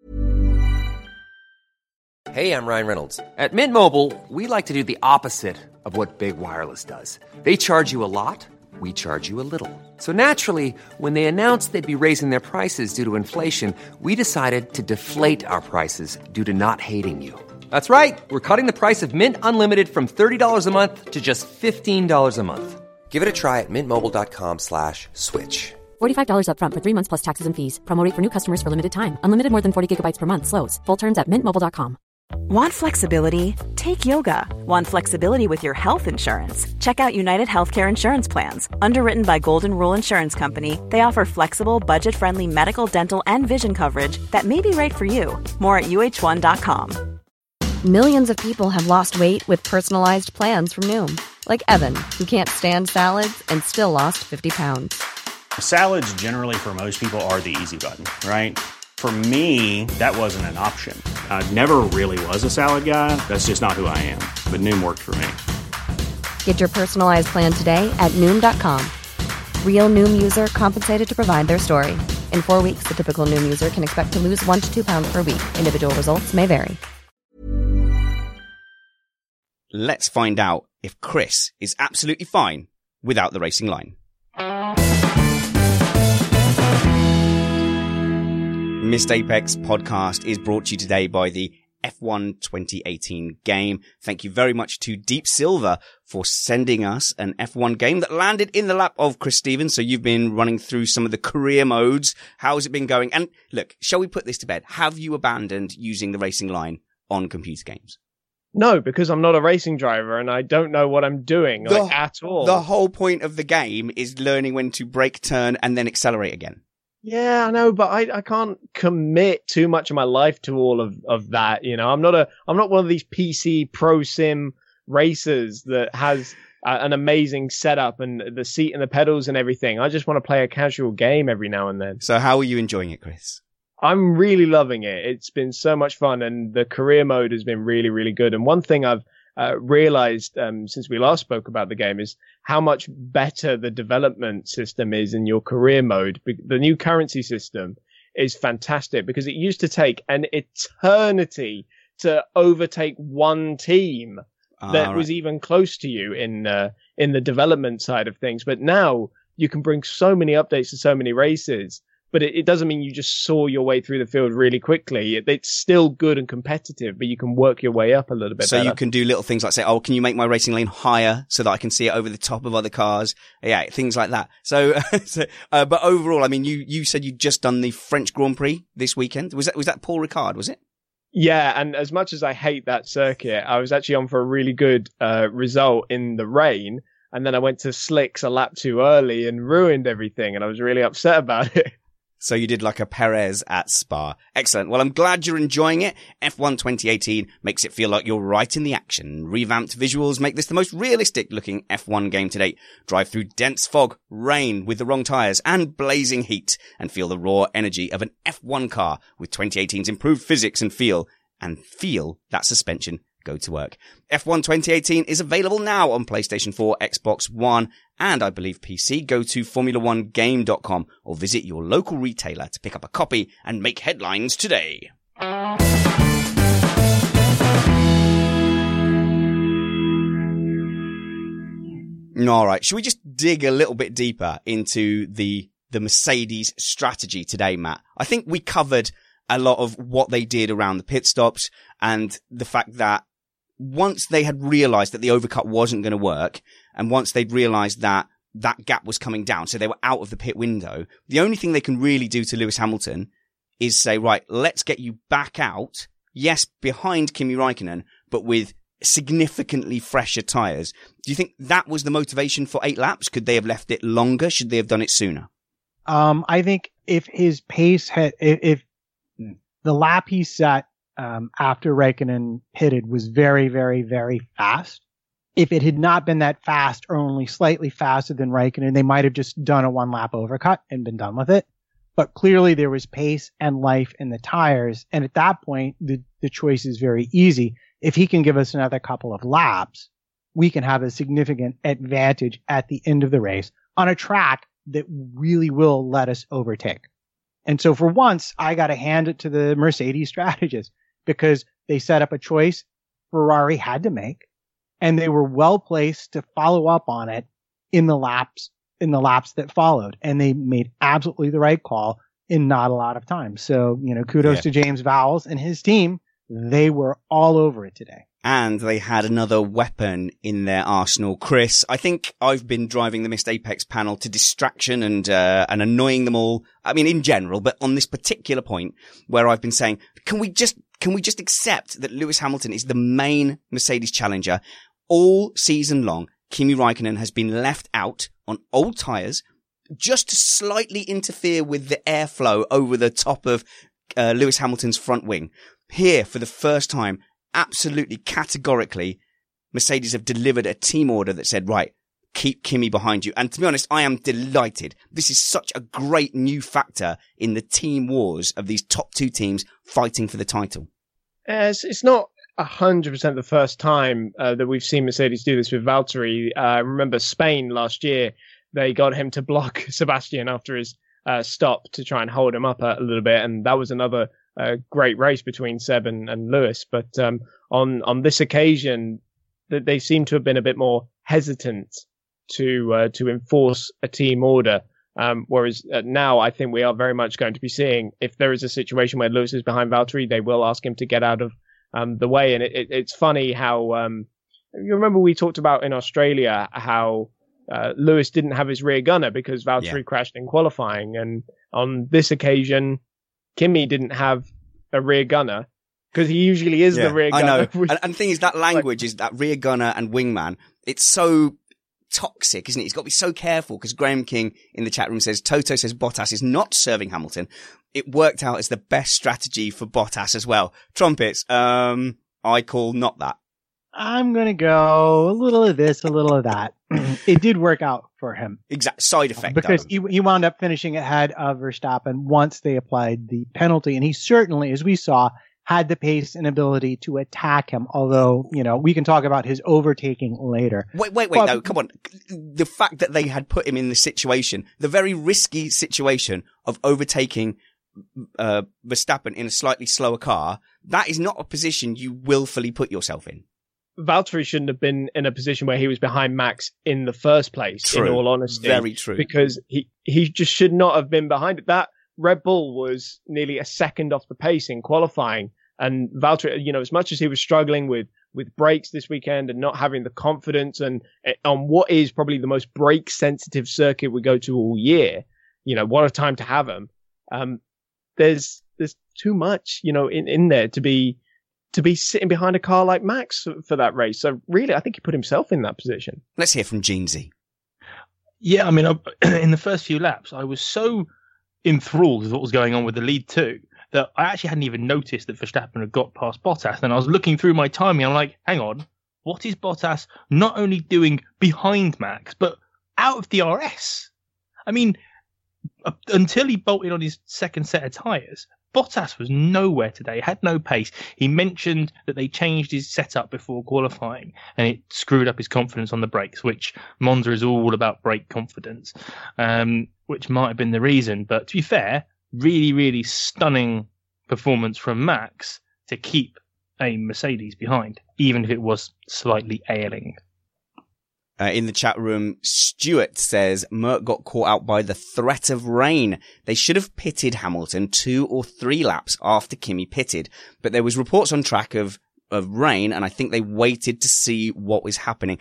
Hey, I'm Ryan Reynolds. At Mint Mobile, we like to do the opposite of what Big Wireless does. They charge you a lot, we charge you a little. So naturally, when they announced they'd be raising their prices due to inflation, we decided to deflate our prices due to not hating you. That's right. We're cutting the price of Mint Unlimited from $30 a month to just $15 a month. Give it a try at mintmobile.com/switch. $45 up front for 3 months plus taxes and fees. Promo rate for new customers for limited time. Unlimited more than 40 gigabytes per month. Slows full terms at mintmobile.com. Want flexibility? Take yoga. Want flexibility with your health insurance? Check out United Healthcare Insurance Plans. Underwritten by Golden Rule Insurance Company, they offer flexible, budget-friendly medical, dental, and vision coverage that may be right for you. More at UH1.com. Millions of people have lost weight with personalized plans from Noom. Like Evan, who can't stand salads and still lost 50 pounds. Salads generally for most people are the easy button, right? For me, that wasn't an option. I never really was a salad guy. That's just not who I am. But Noom worked for me. Get your personalized plan today at Noom.com. Real Noom user compensated to provide their story. In 4 weeks, the typical Noom user can expect to lose 1 to 2 pounds per week. Individual results may vary. Let's find out if Chris is absolutely fine without the racing line. Missed Apex podcast is brought to you today by the F1 2018 game. Thank you very much to Deep Silver for sending us an F1 game that landed in the lap of Chris Stevens. So you've been running through some of the career modes. How's it been going? And look, shall we put this to bed? Have you abandoned using the racing line on computer games? No, because I'm not a racing driver and I don't know what I'm doing at all. The whole point of the game is learning when to brake, turn, and then accelerate again. Yeah, I know, but I can't commit too much of my life to all of that. You know, I'm not one of these PC pro sim racers that has an amazing setup and the seat and the pedals and everything. I just want to play a casual game every now and then. So how are you enjoying it, Chris? I'm really loving it. It's been so much fun, and the career mode has been really, really good. And one thing I've realized since we last spoke about the game is how much better the development system is in your career mode. The new currency system is fantastic because it used to take an eternity to overtake one team that was even close to you in the development side of things. But now you can bring so many updates to so many races. But it doesn't mean you just saw your way through the field really quickly. It's still good and competitive, but you can work your way up a little bit better. So you can do little things like say, oh, can you make my racing lane higher so that I can see it over the top of other cars? Yeah, things like that. So, but overall, I mean, you said you'd just done the French Grand Prix this weekend. Was that Paul Ricard, was it? Yeah, and as much as I hate that circuit, I was actually on for a really good result in the rain. And then I went to slicks a lap too early and ruined everything. And I was really upset about it. So you did like a Perez at Spa. Excellent. Well, I'm glad you're enjoying it. F1 2018 makes it feel like you're right in the action. Revamped visuals make this the most realistic looking F1 game to date. Drive through dense fog, rain with the wrong tyres and blazing heat and feel the raw energy of an F1 car with 2018's improved physics and feel that suspension go to work. F1 2018 is available now on PlayStation 4, Xbox One, and I believe PC. Go to Formula1Game.com or visit your local retailer to pick up a copy and make headlines today. All right, should we just dig a little bit deeper into the Mercedes strategy today, Matt? I think we covered a lot of what they did around the pit stops and the fact that once they had realized that the overcut wasn't going to work, and once they'd realized that that gap was coming down, so they were out of the pit window, the only thing they can really do to Lewis Hamilton is say, right, let's get you back out. Yes, behind Kimi Räikkönen, but with significantly fresher tyres. Do you think that was the motivation for 8 laps? Could they have left it longer? Should they have done it sooner? I think if his pace if the lap he set after Räikkönen pitted was very, very, very fast. If it had not been that fast or only slightly faster than Räikkönen, they might have just done a 1-lap overcut and been done with it. But clearly there was pace and life in the tires. And at that point, the choice is very easy. If he can give us another couple of laps, we can have a significant advantage at the end of the race on a track that really will let us overtake. And so for once, I got to hand it to the Mercedes strategists, because they set up a choice Ferrari had to make, and they were well placed to follow up on it in the laps that followed. And they made absolutely the right call in not a lot of time. So, kudos to James Vowles and his team. They were all over it today. And they had another weapon in their arsenal. Chris, I think I've been driving the Missed Apex panel to distraction and annoying them all. I mean, in general, but on this particular point where I've been saying, can we just accept that Lewis Hamilton is the main Mercedes challenger all season long? Kimi Räikkönen has been left out on old tyres just to slightly interfere with the airflow over the top of Lewis Hamilton's front wing. Here, for the first time, absolutely categorically, Mercedes have delivered a team order that said, right, keep Kimi behind you. And to be honest, I am delighted. This is such a great new factor in the team wars of these top 2 teams fighting for the title. It's not 100% the first time that we've seen Mercedes do this with Valtteri. Remember Spain last year, they got him to block Sebastian after his stop to try and hold him up a little bit. And that was another great race between Seb and Lewis. But on this occasion, they seem to have been a bit more hesitant to enforce a team order. Whereas now I think we are very much going to be seeing, if there is a situation where Lewis is behind Valtteri, they will ask him to get out of the way. And it's funny how you remember we talked about in Australia how Lewis didn't have his rear gunner because Valtteri crashed in qualifying, and on this occasion, Kimi didn't have a rear gunner because he usually is the rear gunner. I know. And the thing is, that language is that rear gunner and wingman. It's so toxic, isn't it? He's got to be so careful because Graham King in the chat room says, Toto says Bottas is not serving Hamilton. It worked out as the best strategy for Bottas as well. Trumpets, I call not that. I'm going to go a little of this, a little of that. It did work out for him. Exact side effect. Because he wound up finishing ahead of Verstappen once they applied the penalty. And he certainly, as we saw, had the pace and ability to attack him. Although, we can talk about his overtaking later. Wait, no, come on. The fact that they had put him in the situation, the very risky situation of overtaking Verstappen in a slightly slower car, that is not a position you willfully put yourself in. Valtteri shouldn't have been in a position where he was behind Max in the first place, true. In all honesty. Very true. Because he just should not have been behind it. That Red Bull was nearly a second off the pace in qualifying. And Valtteri, as much as he was struggling with brakes this weekend and not having the confidence and on what is probably the most brake sensitive circuit we go to all year, what a time to have him. There's too much, in there to be sitting behind a car like Max for that race. So really, I think he put himself in that position. Let's hear from Jeansy. Yeah, I mean, in the first few laps, I was so enthralled with what was going on with the lead too, that I actually hadn't even noticed that Verstappen had got past Bottas. And I was looking through my timing. I'm like, hang on, what is Bottas not only doing behind Max, but out of the RS? I mean, until he bolted on his second set of tyres, Bottas was nowhere today, had no pace. He mentioned that they changed his setup before qualifying and it screwed up his confidence on the brakes, which Monza is all about brake confidence, which might have been the reason. But to be fair, really, really stunning performance from Max to keep a Mercedes behind, even if it was slightly ailing. In the chat room, Stuart says Merc got caught out by the threat of rain. They should have pitted Hamilton 2 or 3 laps after Kimi pitted, but there was reports on track of rain, and I think they waited to see what was happening.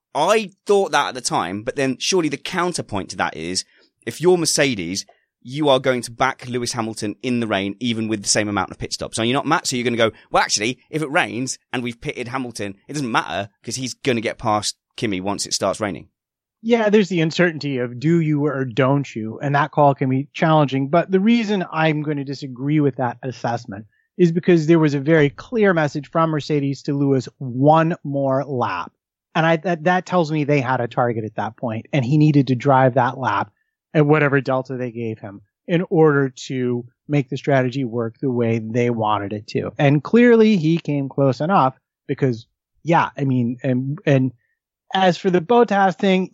I thought that at the time, but then surely the counterpoint to that is, if you're Mercedes, you are going to back Lewis Hamilton in the rain, even with the same amount of pit stops. Are you not, Matt? So you're going to go, well, actually, if it rains and we've pitted Hamilton, it doesn't matter because he's going to get past Kimi once it starts raining. Yeah, there's the uncertainty of do you or don't you, and that call can be challenging. But the reason I'm going to disagree with that assessment is because there was a very clear message from Mercedes to Lewis, one more lap. And that tells me they had a target at that point, and he needed to drive that lap at whatever delta they gave him in order to make the strategy work the way they wanted it to. And clearly he came close enough because, yeah, I mean, and as for the Bottas thing,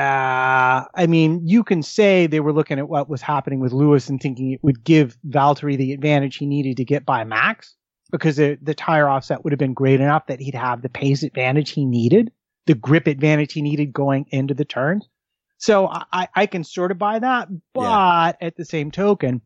yeah, I mean, you can say they were looking at what was happening with Lewis and thinking it would give Valtteri the advantage he needed to get by Max because the tire offset would have been great enough that he'd have the pace advantage he needed, the grip advantage he needed going into the turns. So I can sort of buy that, but at the same token,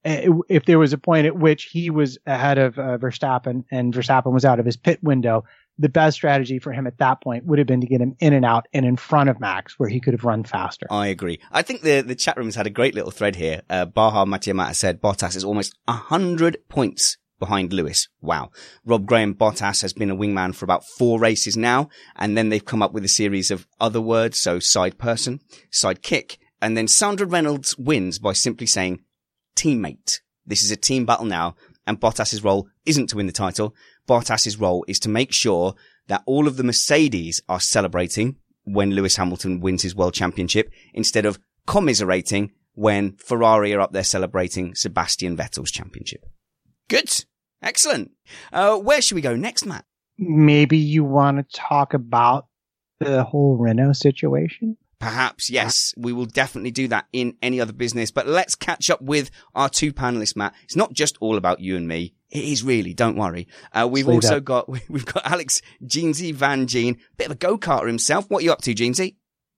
if there was a point at which he was ahead of Verstappen and Verstappen was out of his pit window, the best strategy for him at that point would have been to get him in and out and in front of Max where he could have run faster. I agree. I think the chat room has had a great little thread here. Baha Matiamata said Bottas is almost 100 points behind Lewis. Wow. Rob Graham, Bottas has been a wingman for about 4 races now, and then they've come up with a series of other words, so side person, side kick, and then Sandra Reynolds wins by simply saying teammate. This is a team battle now, and Bottas's role isn't to win the title. Bottas's role is to make sure that all of the Mercedes are celebrating when Lewis Hamilton wins his world championship instead of commiserating when Ferrari are up there celebrating Sebastian Vettel's championship. Good. Excellent. Where should we go next, Matt? Maybe you want to talk about the whole Renault situation? Perhaps, yes. We will definitely do that in any other business. But let's catch up with our 2 panelists, Matt. It's not just all about you and me. It is really, don't worry. We've got Alex Jeansy Van Gene, bit of a go-karter himself. What are you up to, Jeansy?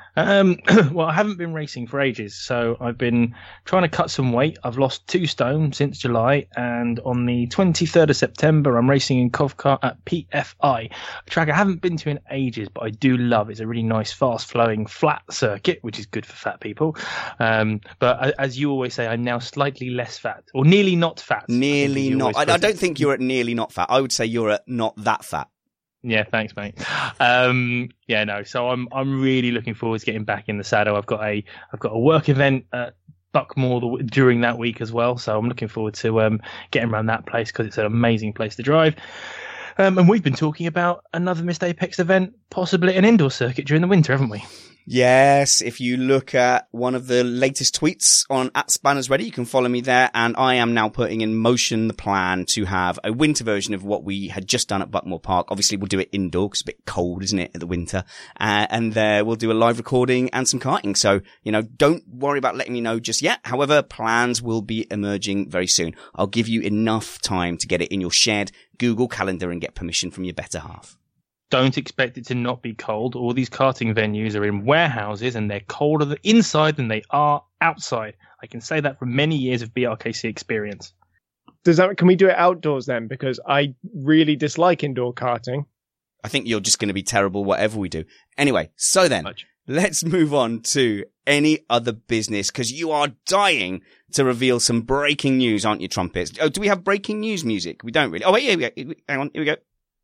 Well, I haven't been racing for ages, so I've been trying to cut some weight. I've lost 2 stone since July, and on the 23rd of September, I'm racing in Covcar at PFI, a track I haven't been to in ages, but I do love. It's a really nice, fast-flowing, flat circuit, which is good for fat people. But as you always say, I'm now slightly less fat, or nearly not fat. Nearly not. I don't think you're at nearly not fat. I would say you're at not that fat. Yeah, thanks, mate. So I'm really looking forward to getting back in the saddle. I've got a work event at Buckmore during that week as well, so I'm looking forward to getting around that place because it's an amazing place to drive. And we've been talking about another Missed Apex event, possibly an indoor circuit during the winter, haven't we? Yes, if you look at one of the latest tweets on @SpannersReady, you can follow me there, and I am now putting in motion the plan to have a winter version of what we had just done at Buckmore Park. Obviously, we'll do it indoor because it's a bit cold, isn't it, at the winter? And we'll do a live recording and some karting. So, don't worry about letting me know just yet. However, plans will be emerging very soon. I'll give you enough time to get it in your shared Google Calendar and get permission from your better half. Don't expect it to not be cold. All these karting venues are in warehouses and they're colder inside than they are outside. I can say that from many years of BRKC experience. Can we do it outdoors then? Because I really dislike indoor karting. I think you're just going to be terrible whatever we do. Anyway, so then, let's move on to any other business because you are dying to reveal some breaking news, aren't you, Trumpets? Oh, do we have breaking news music? We don't really. Oh, wait, yeah, hang on, here we go.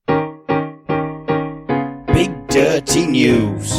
Big Dirty News.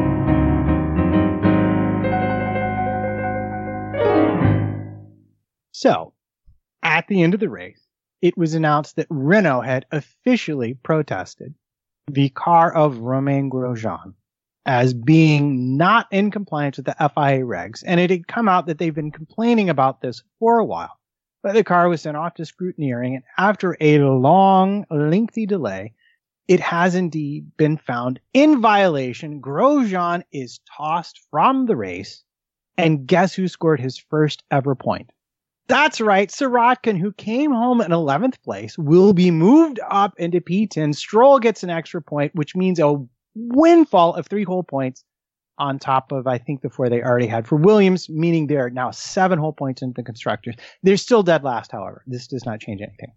So, at the end of the race, it was announced that Renault had officially protested the car of Romain Grosjean as being not in compliance with the FIA regs. And it had come out that they've been complaining about this for a while. But the car was sent off to scrutineering, and after a long, lengthy delay, it has indeed been found in violation. Grosjean is tossed from the race, and guess who scored his first ever point? That's right, Sirotkin, who came home in 11th place, will be moved up into P10. Stroll gets an extra point, which means a windfall of 3 whole points on top of, I think, the 4 they already had for Williams, meaning they're now 7 whole points into the constructors. They're still dead last, however. This does not change anything.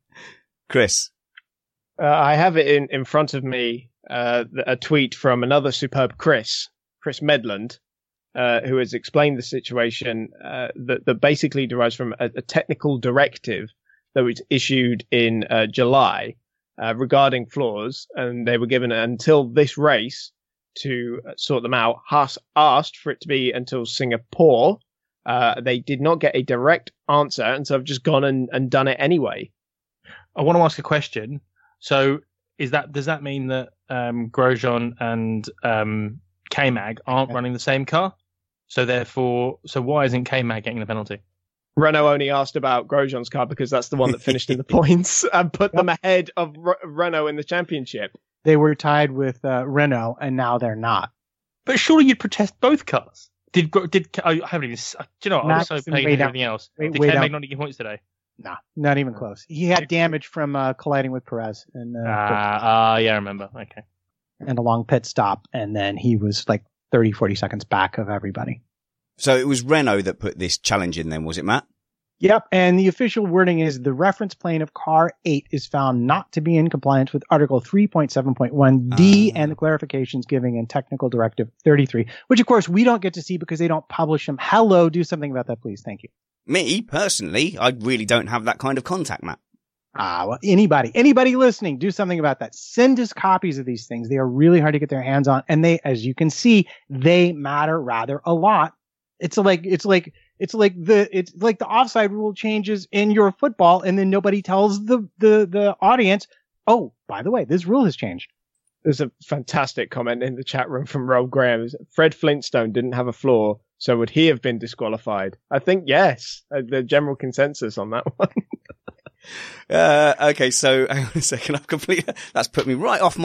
Chris? I have it in front of me, a tweet from another superb Chris Medland, who has explained the situation that basically derives from a technical directive that was issued in July regarding flaws, and they were given until this race to sort them out. Haas asked for it to be until Singapore. They did not get a direct answer, and so I've just gone and done it anyway. I want to ask a question. So does that mean that Grosjean and K-Mag aren't running the same car? So why isn't K-Mag getting the penalty? Renault only asked about Grosjean's car because that's the one that finished in the points and put them ahead of Renault in the championship. They were tied with Renault, and now they're not. But surely you'd protest both cars. I haven't even. Do you know what? I was so paid for everything else. Did K-Mag not get points today? Nah, not even close. He had damage from colliding with Perez. Yeah, I remember. Okay. And a long pit stop, and then he was like 30, 40 seconds back of everybody. So it was Renault that put this challenge in then, was it, Matt? Yep, and the official wording is the reference plane of car 8 is found not to be in compliance with Article 3.7.1D and the clarifications giving in Technical Directive 33, which of course we don't get to see because they don't publish them. Hello, do something about that, please. Thank you. Me, personally, I really don't have that kind of contact, Matt. Well, anybody listening, do something about that. Send us copies of these things. They are really hard to get their hands on, and they, as you can see, they matter rather a lot. It's like the offside rule changes in your football, and then nobody tells the audience, oh, by the way, this rule has changed. There's a fantastic comment in the chat room from Rob Graham. Fred Flintstone didn't have a flaw, so would he have been disqualified? I think yes. The general consensus on that one. Okay, so hang on a second. That's put me right off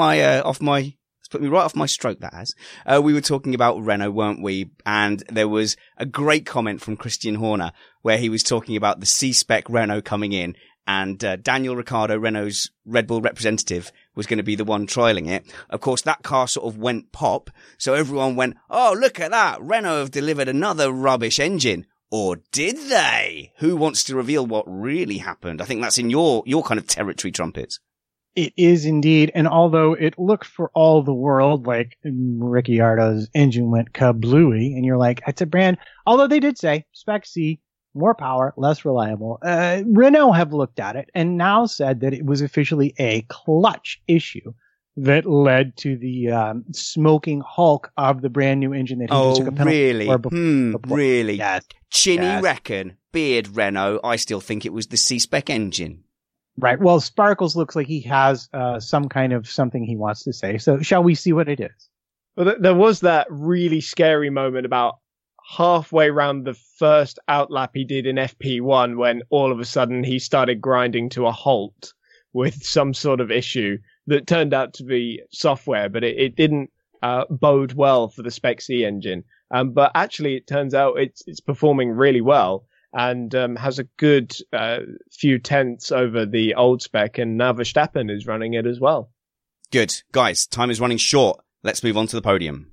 my stroke, that has. We were talking about Renault, weren't we? And there was a great comment from Christian Horner where he was talking about the C-Spec Renault coming in and Daniel Ricciardo, Renault's Red Bull representative, was going to be the one trialing it. Of course, that car sort of went pop, so everyone went, oh, look at that, Renault have delivered another rubbish engine. Or did they? Who wants to reveal what really happened? I think that's in your kind of territory, Trumpets. It is indeed. And although it looked for all the world like Ricciardo's engine went kablooey, and you're like, it's a brand. Although they did say Spec C, more power, less reliable. Renault have looked at it and now said that it was officially a clutch issue that led to the smoking hulk of the brand new engine that he just took a penalty for before. Really? Yes. Chinny reckon, beard Renault, I still think it was the C-Spec engine. Right. Well, Sparkles looks like he has some kind of something he wants to say. So shall we see what it is? Well, there was that really scary moment about halfway around the first outlap he did in FP1 when all of a sudden he started grinding to a halt with some sort of issue that turned out to be software, but it didn't bode well for the Spec C engine. But actually, it turns out it's performing really well and has a good few tenths over the old spec, and now Verstappen is running it as well. Good. Guys, time is running short. Let's move on to the podium.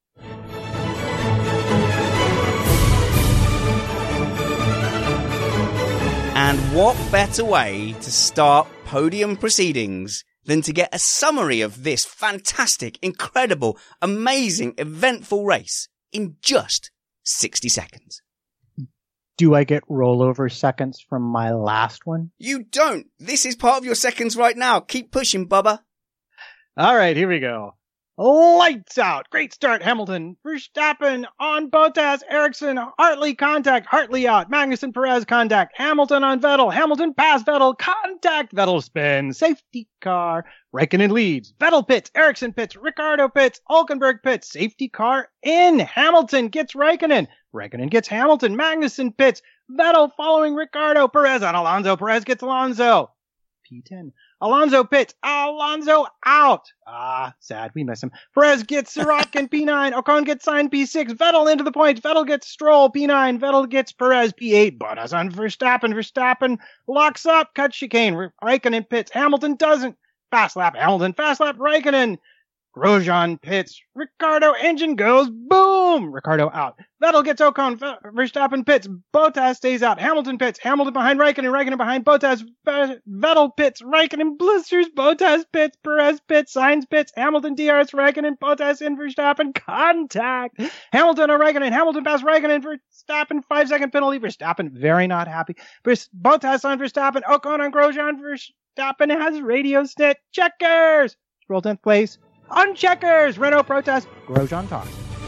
And what better way to start podium proceedings than to get a summary of this fantastic, incredible, amazing, eventful race in just 60 seconds. Do I get rollover seconds from my last one? You don't. This is part of your seconds right now. Keep pushing, Bubba. All right, here we go. Lights out. Great start, Hamilton. Verstappen on Bottas. Ericsson. Hartley contact. Hartley out. Magnussen Perez contact. Hamilton on Vettel. Hamilton pass Vettel. Contact. Vettel spin. Safety car. Raikkonen leads. Vettel pits. Ericsson pits. Ricciardo pits. Hulkenberg pits. Safety car in. Hamilton gets Raikkonen. Raikkonen gets Hamilton. Magnussen pits. Vettel following Ricciardo. Perez on Alonso. Perez gets Alonso. P10. Alonso pits. Alonso out. Sad. We miss him. Perez gets Sirotkin, P9. Ocon gets Sainz, P6. Vettel into the points. Vettel gets Stroll, P9. Vettel gets Perez, P8. Bottas on Verstappen. Verstappen locks up. Cut chicane. Raikkonen pits. Hamilton doesn't. Fast lap. Hamilton. Fast lap. Raikkonen. Grosjean pits. Ricciardo engine goes boom. Ricciardo out. Vettel gets Ocon. Verstappen pits. Bottas stays out. Hamilton pits. Hamilton behind Raikkonen. Raikkonen behind Bottas. Vettel pits. Raikkonen blisters. Bottas pits. Perez pits. Sainz pits. Hamilton DRS. Raikkonen. Bottas in Verstappen. Contact. Hamilton on Raikkonen. Hamilton past Raikkonen. Verstappen 5-second penalty. Verstappen very not happy. Bottas on Verstappen. Ocon on Grosjean. Verstappen has radio snit. Checkers. Roll 10th place. On checkers, Renault protest, Grosjean talks.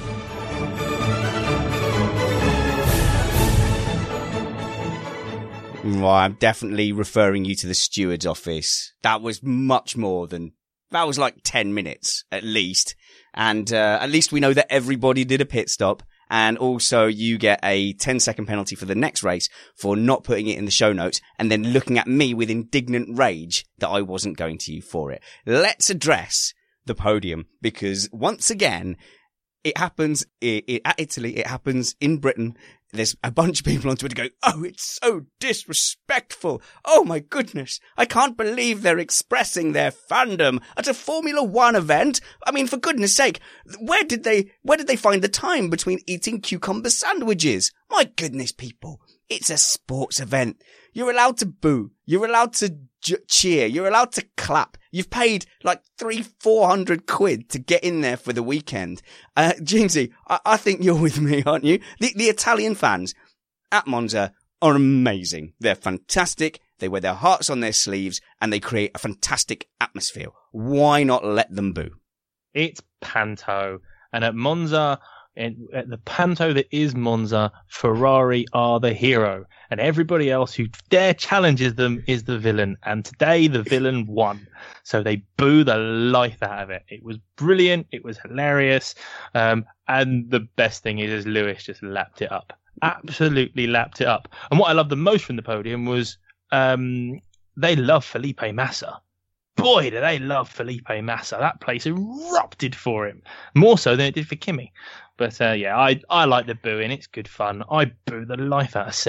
Well, I'm definitely referring you to the steward's office. That was much more than... That was like 10 minutes, at least. And at least we know that everybody did a pit stop. And also you get a 10-second penalty for the next race for not putting it in the show notes and then looking at me with indignant rage that I wasn't going to you for it. Let's address the podium, because once again, it happens at Italy, it happens in Britain. There's a bunch of people on Twitter going, oh, it's so disrespectful. Oh my goodness. I can't believe they're expressing their fandom at a Formula One event. I mean, for goodness sake, where did they find the time between eating cucumber sandwiches? My goodness, people. It's a sports event. You're allowed to boo. You're allowed to cheer. You're allowed to clap. You've paid like 300-400 quid to get in there for the weekend. Jamesy, I think you're with me, aren't you? The Italian fans at Monza are amazing. They're fantastic. They wear their hearts on their sleeves and they create a fantastic atmosphere. Why not let them boo? It's Panto. And at Monza, at the Panto that is Monza, Ferrari are the hero. And everybody else who dare challenges them is the villain. And today the villain won. So they boo the life out of it. It was brilliant. It was hilarious. And the best thing is Lewis just lapped it up. Absolutely lapped it up. And what I loved the most from the podium was they love Felipe Massa. Boy, do they love Felipe Massa. That place erupted for him. More so than it did for Kimi. But yeah, I like the booing. It's good fun. I boo the life out of Seb.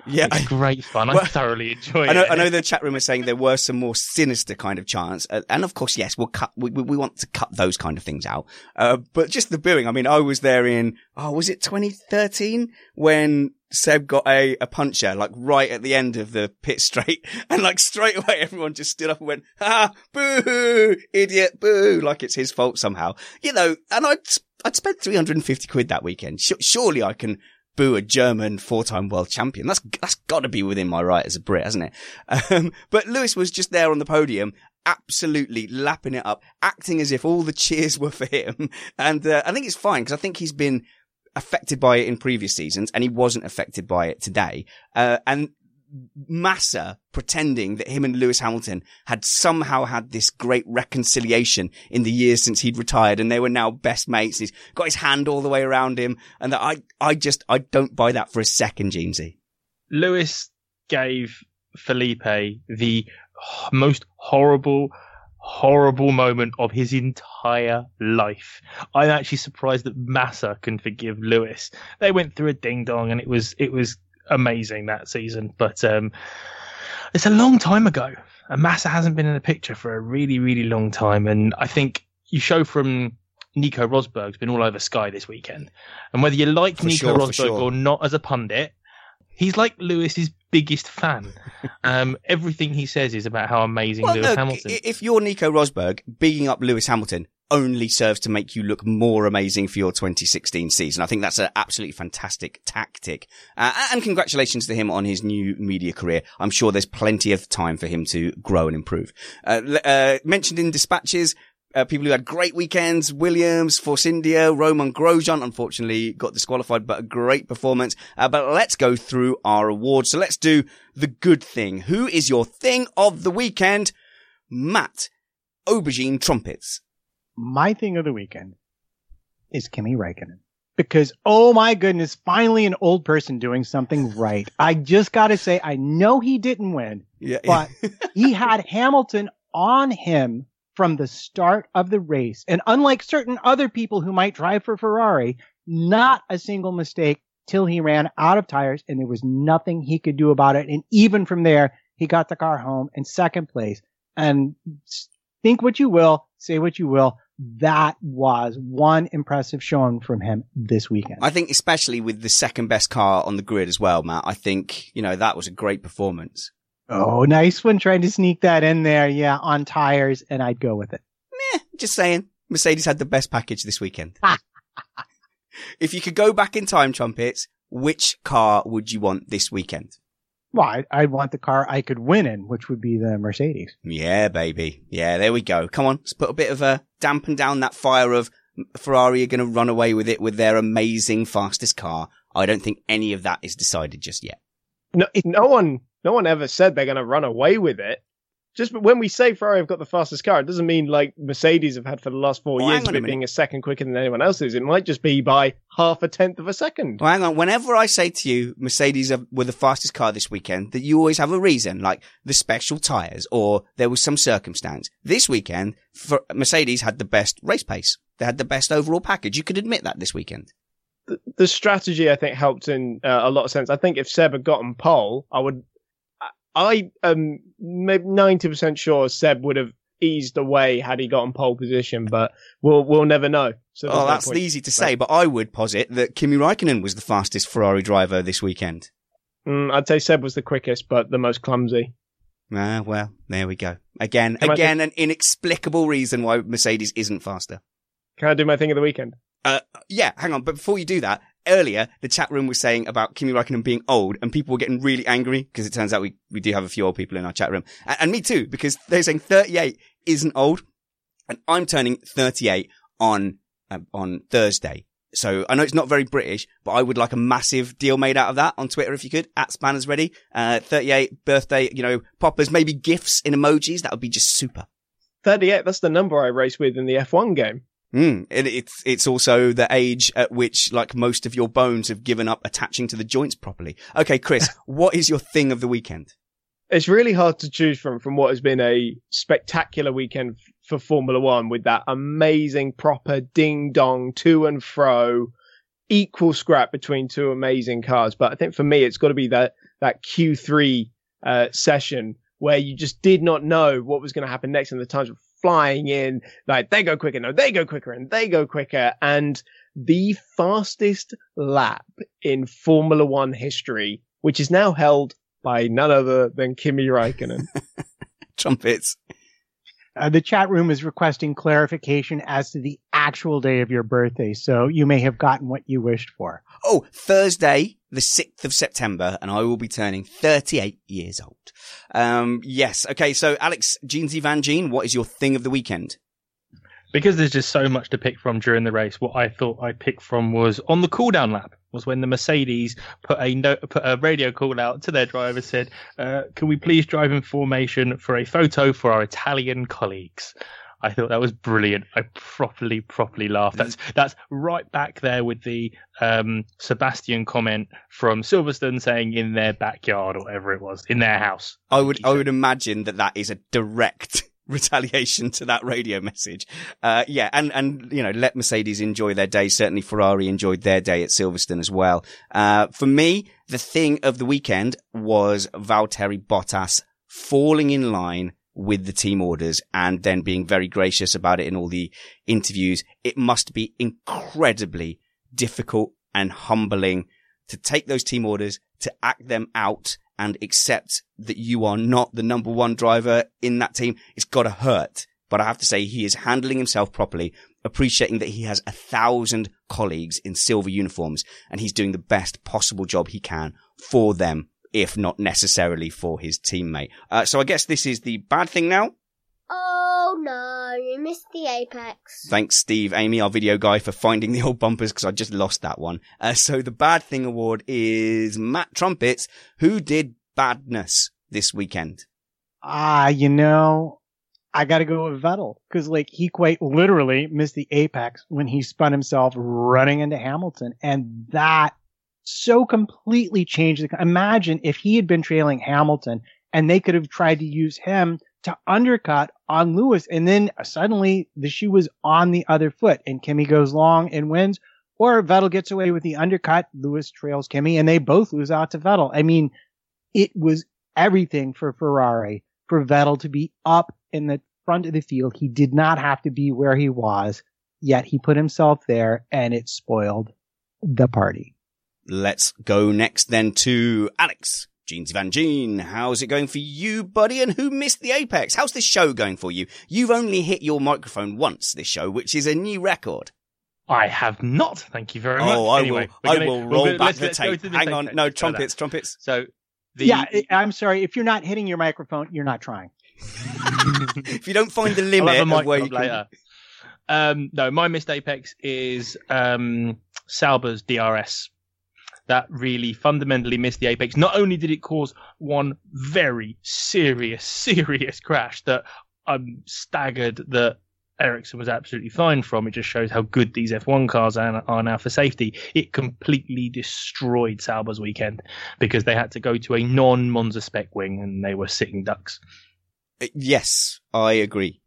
Yeah, it's great fun. I thoroughly enjoy it. I know the chat room was saying there were some more sinister kind of chants, and of course, yes, we want to cut those kind of things out. But just the booing. I mean, I was there in was it 2013 when Seb got a puncher like right at the end of the pit straight, and like straight away everyone just stood up and went, boo, idiot, boo, like it's his fault somehow, you know. And I'd spent 350 quid that weekend. Surely I can boo a German 4-time world champion. That's got to be within my right as a Brit, hasn't it? But Lewis was just there on the podium, absolutely lapping it up, acting as if all the cheers were for him. And I think it's fine, because I think he's been affected by it in previous seasons, and he wasn't affected by it today. And Massa pretending that him and Lewis Hamilton had somehow had this great reconciliation in the years since he'd retired, and they were now best mates. He's got his hand all the way around him, and that I don't buy that for a second, Jeansy. Lewis gave Felipe the most horrible moment of his entire life. I'm actually surprised that Massa can forgive Lewis. They went through a ding dong, and it was amazing that season. But it's a long time ago, and Massa hasn't been in the picture for a really, really long time. And I think you show from Nico Rosberg's been all over Sky this weekend, and whether you like Nico Rosberg or not as a pundit, he's like Lewis's biggest fan. Everything he says is about how amazing Lewis Hamilton. If you're Nico Rosberg, bigging up Lewis Hamilton only serves to make you look more amazing for your 2016 season. I think that's an absolutely fantastic tactic. And congratulations to him on his new media career. I'm sure there's plenty of time for him to grow and improve. Mentioned in dispatches, people who had great weekends: Williams, Force India, Romain Grosjean, unfortunately got disqualified, but a great performance. But let's go through our awards. So let's do the good thing. Who is your thing of the weekend? Matt, Aubergine Trumpets. My thing of the weekend is Kimi Räikkönen. Because, oh my goodness, finally an old person doing something right. I just got to say, I know he didn't win, but he had Hamilton on him from the start of the race. And unlike certain other people who might drive for Ferrari, not a single mistake till he ran out of tires, and there was nothing he could do about it. And even from there, he got the car home in second place. And think what you will, say what you will, that was one impressive showing from him this weekend. I think especially with the second best car on the grid as well, Matt, I think, that was a great performance. Oh, nice one trying to sneak that in there. Yeah, on tires, and I'd go with it. Just saying. Mercedes had the best package this weekend. If you could go back in time, Trumpets, which car would you want this weekend? Well, I'd want the car I could win in, which would be the Mercedes. Yeah, baby. Yeah, there we go. Come on, let's put a bit of dampen down that fire of Ferrari are going to run away with it with their amazing fastest car. I don't think any of that is decided just yet. No one ever said they're going to run away with it. Just when we say Ferrari have got the fastest car, it doesn't mean like Mercedes have had for the last 4 years of it being a second quicker than anyone else's. It might just be by 0.5 of a second. Well, hang on. Whenever I say to you Mercedes were the fastest car this weekend, that you always have a reason, like the special tyres or there was some circumstance. This weekend, Mercedes had the best race pace. They had the best overall package. You could admit that this weekend. The strategy, I think, helped in a lot of sense. I think if Seb had gotten pole, I am 90% sure Seb would have eased away had he gotten pole position, but we'll never know. So that's easy to say, but I would posit that Kimi Räikkönen was the fastest Ferrari driver this weekend. I'd say Seb was the quickest, but the most clumsy. Well, there we go. Again, an inexplicable reason why Mercedes isn't faster. Can I do my thing of the weekend? Yeah, hang on. But before you do that, earlier, the chat room was saying about Kimi Räikkönen being old, and people were getting really angry because it turns out we do have a few old people in our chat room. And me too, because they're saying 38 isn't old. And I'm turning 38 on Thursday. So I know it's not very British, but I would like a massive deal made out of that on Twitter if you could, @SpannersReady. 38, birthday, poppers, maybe gifts in emojis. That would be just super. 38, that's the number I race with in the F1 game. It's also the age at which, like, most of your bones have given up attaching to the joints properly. Okay, Chris, what is your thing of the weekend? It's really hard to choose from what has been a spectacular weekend for Formula One with that amazing proper ding-dong to and fro, equal scrap between two amazing cars. But I think for me, it's got to be that that Q3 session where you just did not know what was going to happen next, and the times were flying in, like they go quicker, no, they go quicker, and they go quicker. And the fastest lap in Formula One history, which is now held by none other than Kimi Räikkönen. Trumpets. The chat room is requesting clarification as to the actual day of your birthday, so you may have gotten what you wished for. Oh, Thursday, the 6th of September, and I will be turning 38 years old. Yes. Okay, so Alex, Jeansy Van Gene, what is your thing of the weekend? Because there's just so much to pick from during the race, what I thought I'd pick from was on the cooldown lap, was when the Mercedes put a radio call out to their driver, said, can we please drive in formation for a photo for our Italian colleagues? I thought that was brilliant. I properly laughed. That's right back there with the Sebastian comment from Silverstone saying in their backyard or whatever it was, in their house. I would imagine that is a direct retaliation to that radio message. Yeah, and you know, let Mercedes enjoy their day. Certainly Ferrari enjoyed their day at Silverstone as well. For me, the thing of the weekend was Valtteri Bottas falling in line with the team orders and then being very gracious about it in all the interviews. It must be incredibly difficult and humbling to take those team orders, to act them out and accept that you are not the number one driver in that team. It's got to hurt. But I have to say he is handling himself properly, appreciating that he has 1,000 colleagues in silver uniforms and he's doing the best possible job he can for them, if not necessarily for his teammate. So I guess this is the bad thing now. Oh no, you missed the apex. Thanks, Steve, Amy, our video guy, for finding the old bumpers because I just lost that one. So the bad thing award is Matt Trumpets, who did badness this weekend. You know, I got to go with Vettel because like he quite literally missed the apex when he spun himself running into Hamilton, and that so completely changed the. Imagine if he had been trailing Hamilton and they could have tried to use him to undercut on Lewis, and then suddenly the shoe was on the other foot and Kimi goes long and wins, or Vettel gets away with the undercut, Lewis trails Kimi, and they both lose out to Vettel. I mean, it was everything for Ferrari for Vettel to be up in the front of the field. He did not have to be where he was, yet he put himself there and it spoiled the party. Let's go next then to Alex. Jeansy Van Gene, how's it going for you, buddy? And who missed the apex? How's this show going for you? You've only hit your microphone once this show, which is a new record. I have not. Thank you very much. Oh, I will roll back the tape. Hang on. No, trumpets. So, I'm sorry. If you're not hitting your microphone, you're not trying. If you don't find the limit of where you can... later. No, my missed apex is Sauber's DRS. That really fundamentally missed the apex. Not only did it cause one very serious crash that I'm staggered that Ericsson was absolutely fine from. It just shows how good these F1 cars are now for safety. It completely destroyed Sauber's weekend because they had to go to a non-Monza spec wing and they were sitting ducks. Yes, I agree.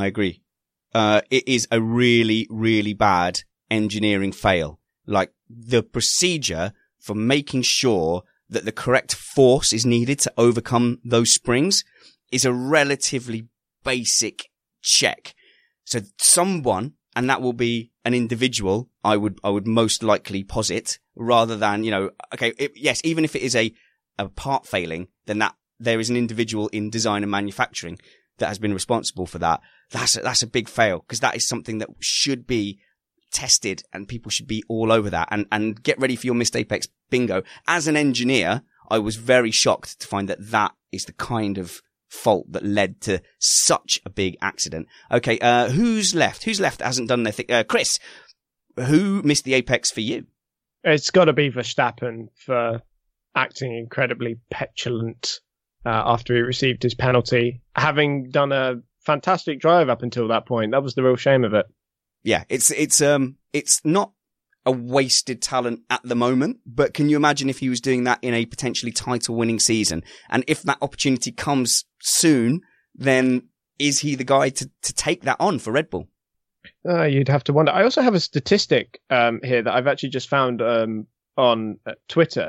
It is a really, really bad engineering fail. Like the procedure for making sure that the correct force is needed to overcome those springs is a relatively basic check. So someone, and that will be an individual, I would most likely posit, rather than, okay, yes, even if it is a part failing, then that there is an individual in design and manufacturing that has been responsible for that. That's a big fail because that is something that should be tested and people should be all over that and get ready for your missed apex bingo. As an engineer, I was very shocked to find that is the kind of fault that led to such a big accident. Okay, who's left that hasn't done their thing? Chris, who missed the apex for you? It's got to be Verstappen for acting incredibly petulant after he received his penalty, having done a fantastic drive up until that point. That was the real shame of it. Yeah, it's not a wasted talent at the moment, but can you imagine if he was doing that in a potentially title-winning season? And if that opportunity comes soon, then is he the guy to take that on for Red Bull? You'd have to wonder. I also have a statistic here that I've actually just found on Twitter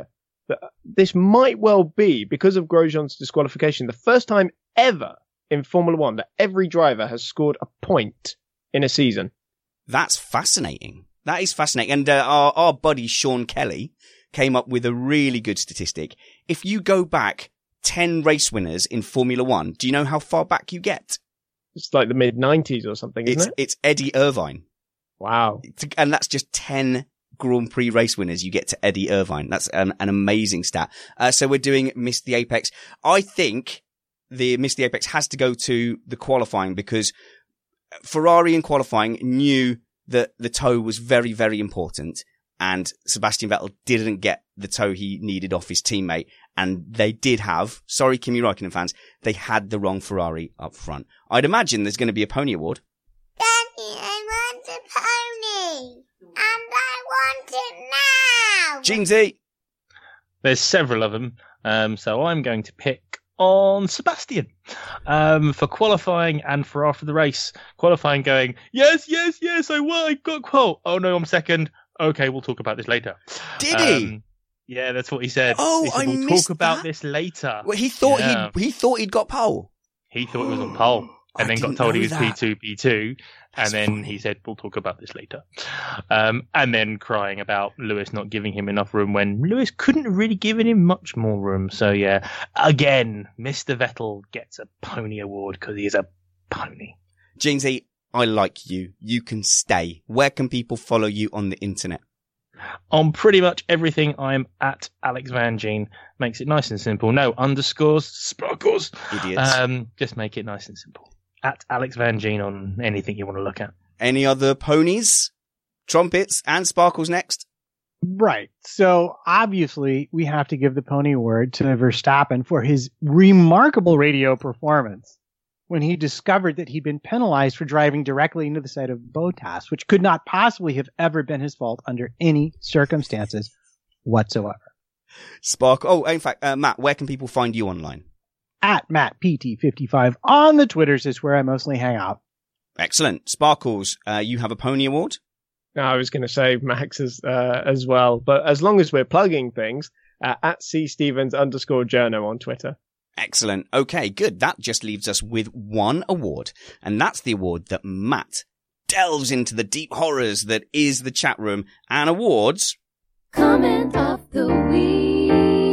that this might well be, because of Grosjean's disqualification, the first time ever in Formula One that every driver has scored a point in a season. That's fascinating. That is fascinating. And our buddy Sean Kelly came up with a really good statistic. If you go back 10 race winners in Formula One, do you know how far back you get? It's like the mid-90s or something, isn't it? It's Eddie Irvine. Wow. And that's just 10 Grand Prix race winners you get to Eddie Irvine. That's an amazing stat. So we're doing Miss the Apex. I think the Miss the Apex has to go to the qualifying, because Ferrari in qualifying knew that the toe was very, very important, and Sebastian Vettel didn't get the toe he needed off his teammate. And they did have, sorry Kimi Räikkönen fans, they had the wrong Ferrari up front. I'd imagine there's going to be a pony award. Daddy, I want a pony. And I want it now. Jeansy. There's several of them. So I'm going to pick on Sebastian for qualifying and for after the race. Qualifying going, yes, I won, I got qual. Oh no, I'm second. Okay, we'll talk about this later. Did he? Yeah, that's what he said. Oh, he said, we'll talk about this later. Well, he thought he'd got pole. He thought it was on pole, and then got told he was P2, and then he said, we'll talk about this later. And then crying about Lewis not giving him enough room when Lewis couldn't really give him much more room. So yeah, again, Mr. Vettel gets a pony award because he is a pony. Jeansy, I like you. You can stay. Where can people follow you on the internet? On pretty much everything, I'm at Alex Van Gene. Makes it nice and simple. No underscores, sparkles. Idiots. Just make it nice and simple. At Alex Van Gene on anything you want to look at. Any other ponies, trumpets, and sparkles next? Right. So obviously we have to give the pony award to Verstappen for his remarkable radio performance when he discovered that he'd been penalized for driving directly into the side of Bottas, which could not possibly have ever been his fault under any circumstances whatsoever. Oh, in fact, Matt, where can people find you online? At MattPT55 on the Twitters is where I mostly hang out. Excellent. Sparkles, you have a pony award? No, I was going to say Max as well, but as long as we're plugging things, at CStevens_journo on Twitter. Excellent. Okay, good. That just leaves us with one award, and that's the award that Matt delves into the deep horrors that is the chat room and awards. Comment of the week.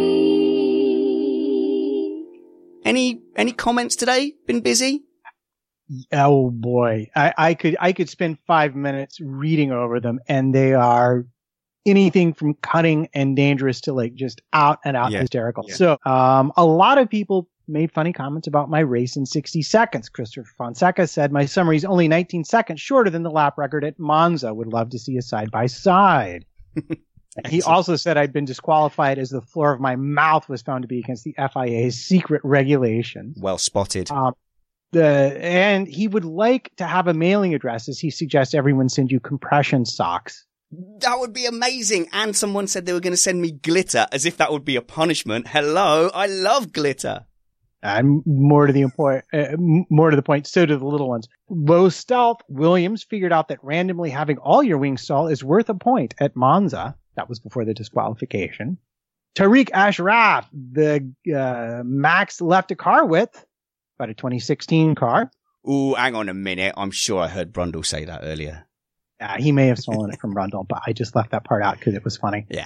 Any comments today? Been busy? Oh boy, I could spend 5 minutes reading over them, and they are anything from cutting and dangerous to like just out and out hysterical. Yeah. So, a lot of people made funny comments about my race in 60 seconds. Christopher Fonseca said my summary is only 19 seconds shorter than the lap record at Monza. Would love to see a side by side. He also said I'd been disqualified as the floor of my mouth was found to be against the FIA's secret regulations. Well spotted. And he would like to have a mailing address, as he suggests everyone send you compression socks. That would be amazing. And someone said they were going to send me glitter, as if that would be a punishment. Hello, I love glitter. And more to the point, so do the little ones. Low stealth, Williams figured out that randomly having all your wings stall is worth a point at Monza. That was before the disqualification. Tariq Ashraf, the Max left a car with, about a 2016 car. Ooh, hang on a minute. I'm sure I heard Brundle say that earlier. He may have stolen it from Brundle, but I just left that part out because it was funny. Yeah.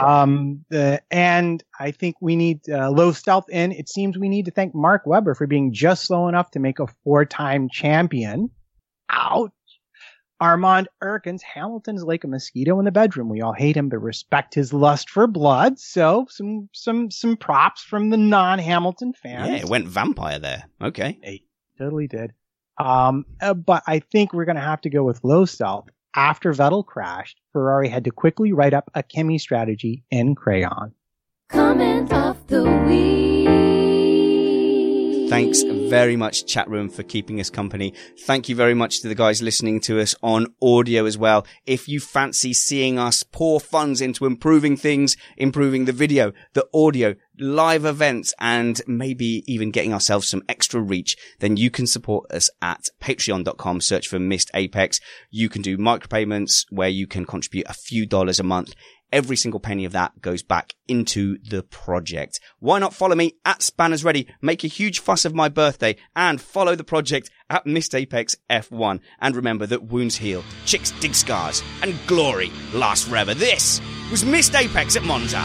And I think we need low stealth in. It seems we need to thank Mark Webber for being just slow enough to make a 4-time champion. Ouch. Armand Erkins, Hamilton's like a mosquito in the bedroom. We all hate him, but respect his lust for blood. So some props from the non-Hamilton fans. Yeah, it went vampire there. Okay. It totally did. But I think we're going to have to go with low stealth. After Vettel crashed, Ferrari had to quickly write up a Kimi strategy in crayon. Comment of the week. Thanks very much, chat room, for keeping us company. Thank you very much to the guys listening to us on audio as well. If you fancy seeing us pour funds into improving things, improving the video, the audio, live events, and maybe even getting ourselves some extra reach, then you can support us at patreon.com. Search for Missed Apex. You can do micropayments where you can contribute a few dollars a month. Every single penny of that goes back into the project. Why not follow me at Spanners Ready, make a huge fuss of my birthday, and follow the project at Missed Apex F1. And remember that wounds heal, chicks dig scars, and glory lasts forever. This was Missed Apex at Monza.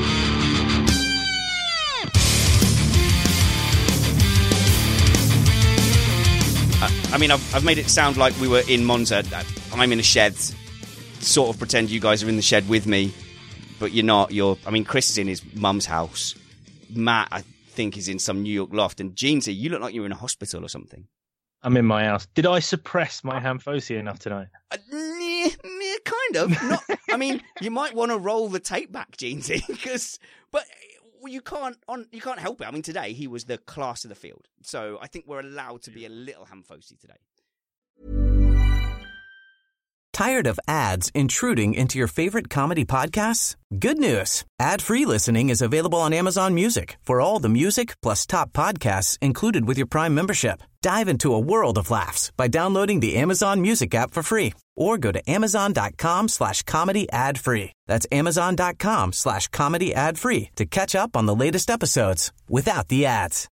I mean, I've made it sound like we were in Monza. I'm in a shed. Sort of pretend you guys are in the shed with me, but you're not. Chris is in his mum's house. Matt, I think, is in some New York loft. And Jeansy, you look like you're in a hospital or something. I'm in my house. Did I suppress my Hamfosi enough tonight? Kind of. Not. I mean, you might want to roll the tape back, Jeansy, but you can't help it. I mean, today he was the class of the field, so I think we're allowed to be a little Hamfosi today. Tired of ads intruding into your favorite comedy podcasts? Good news. Ad-free listening is available on Amazon Music for all the music plus top podcasts included with your Prime membership. Dive into a world of laughs by downloading the Amazon Music app for free or go to amazon.com/comedy ad-free. That's amazon.com/comedy ad-free to catch up on the latest episodes without the ads.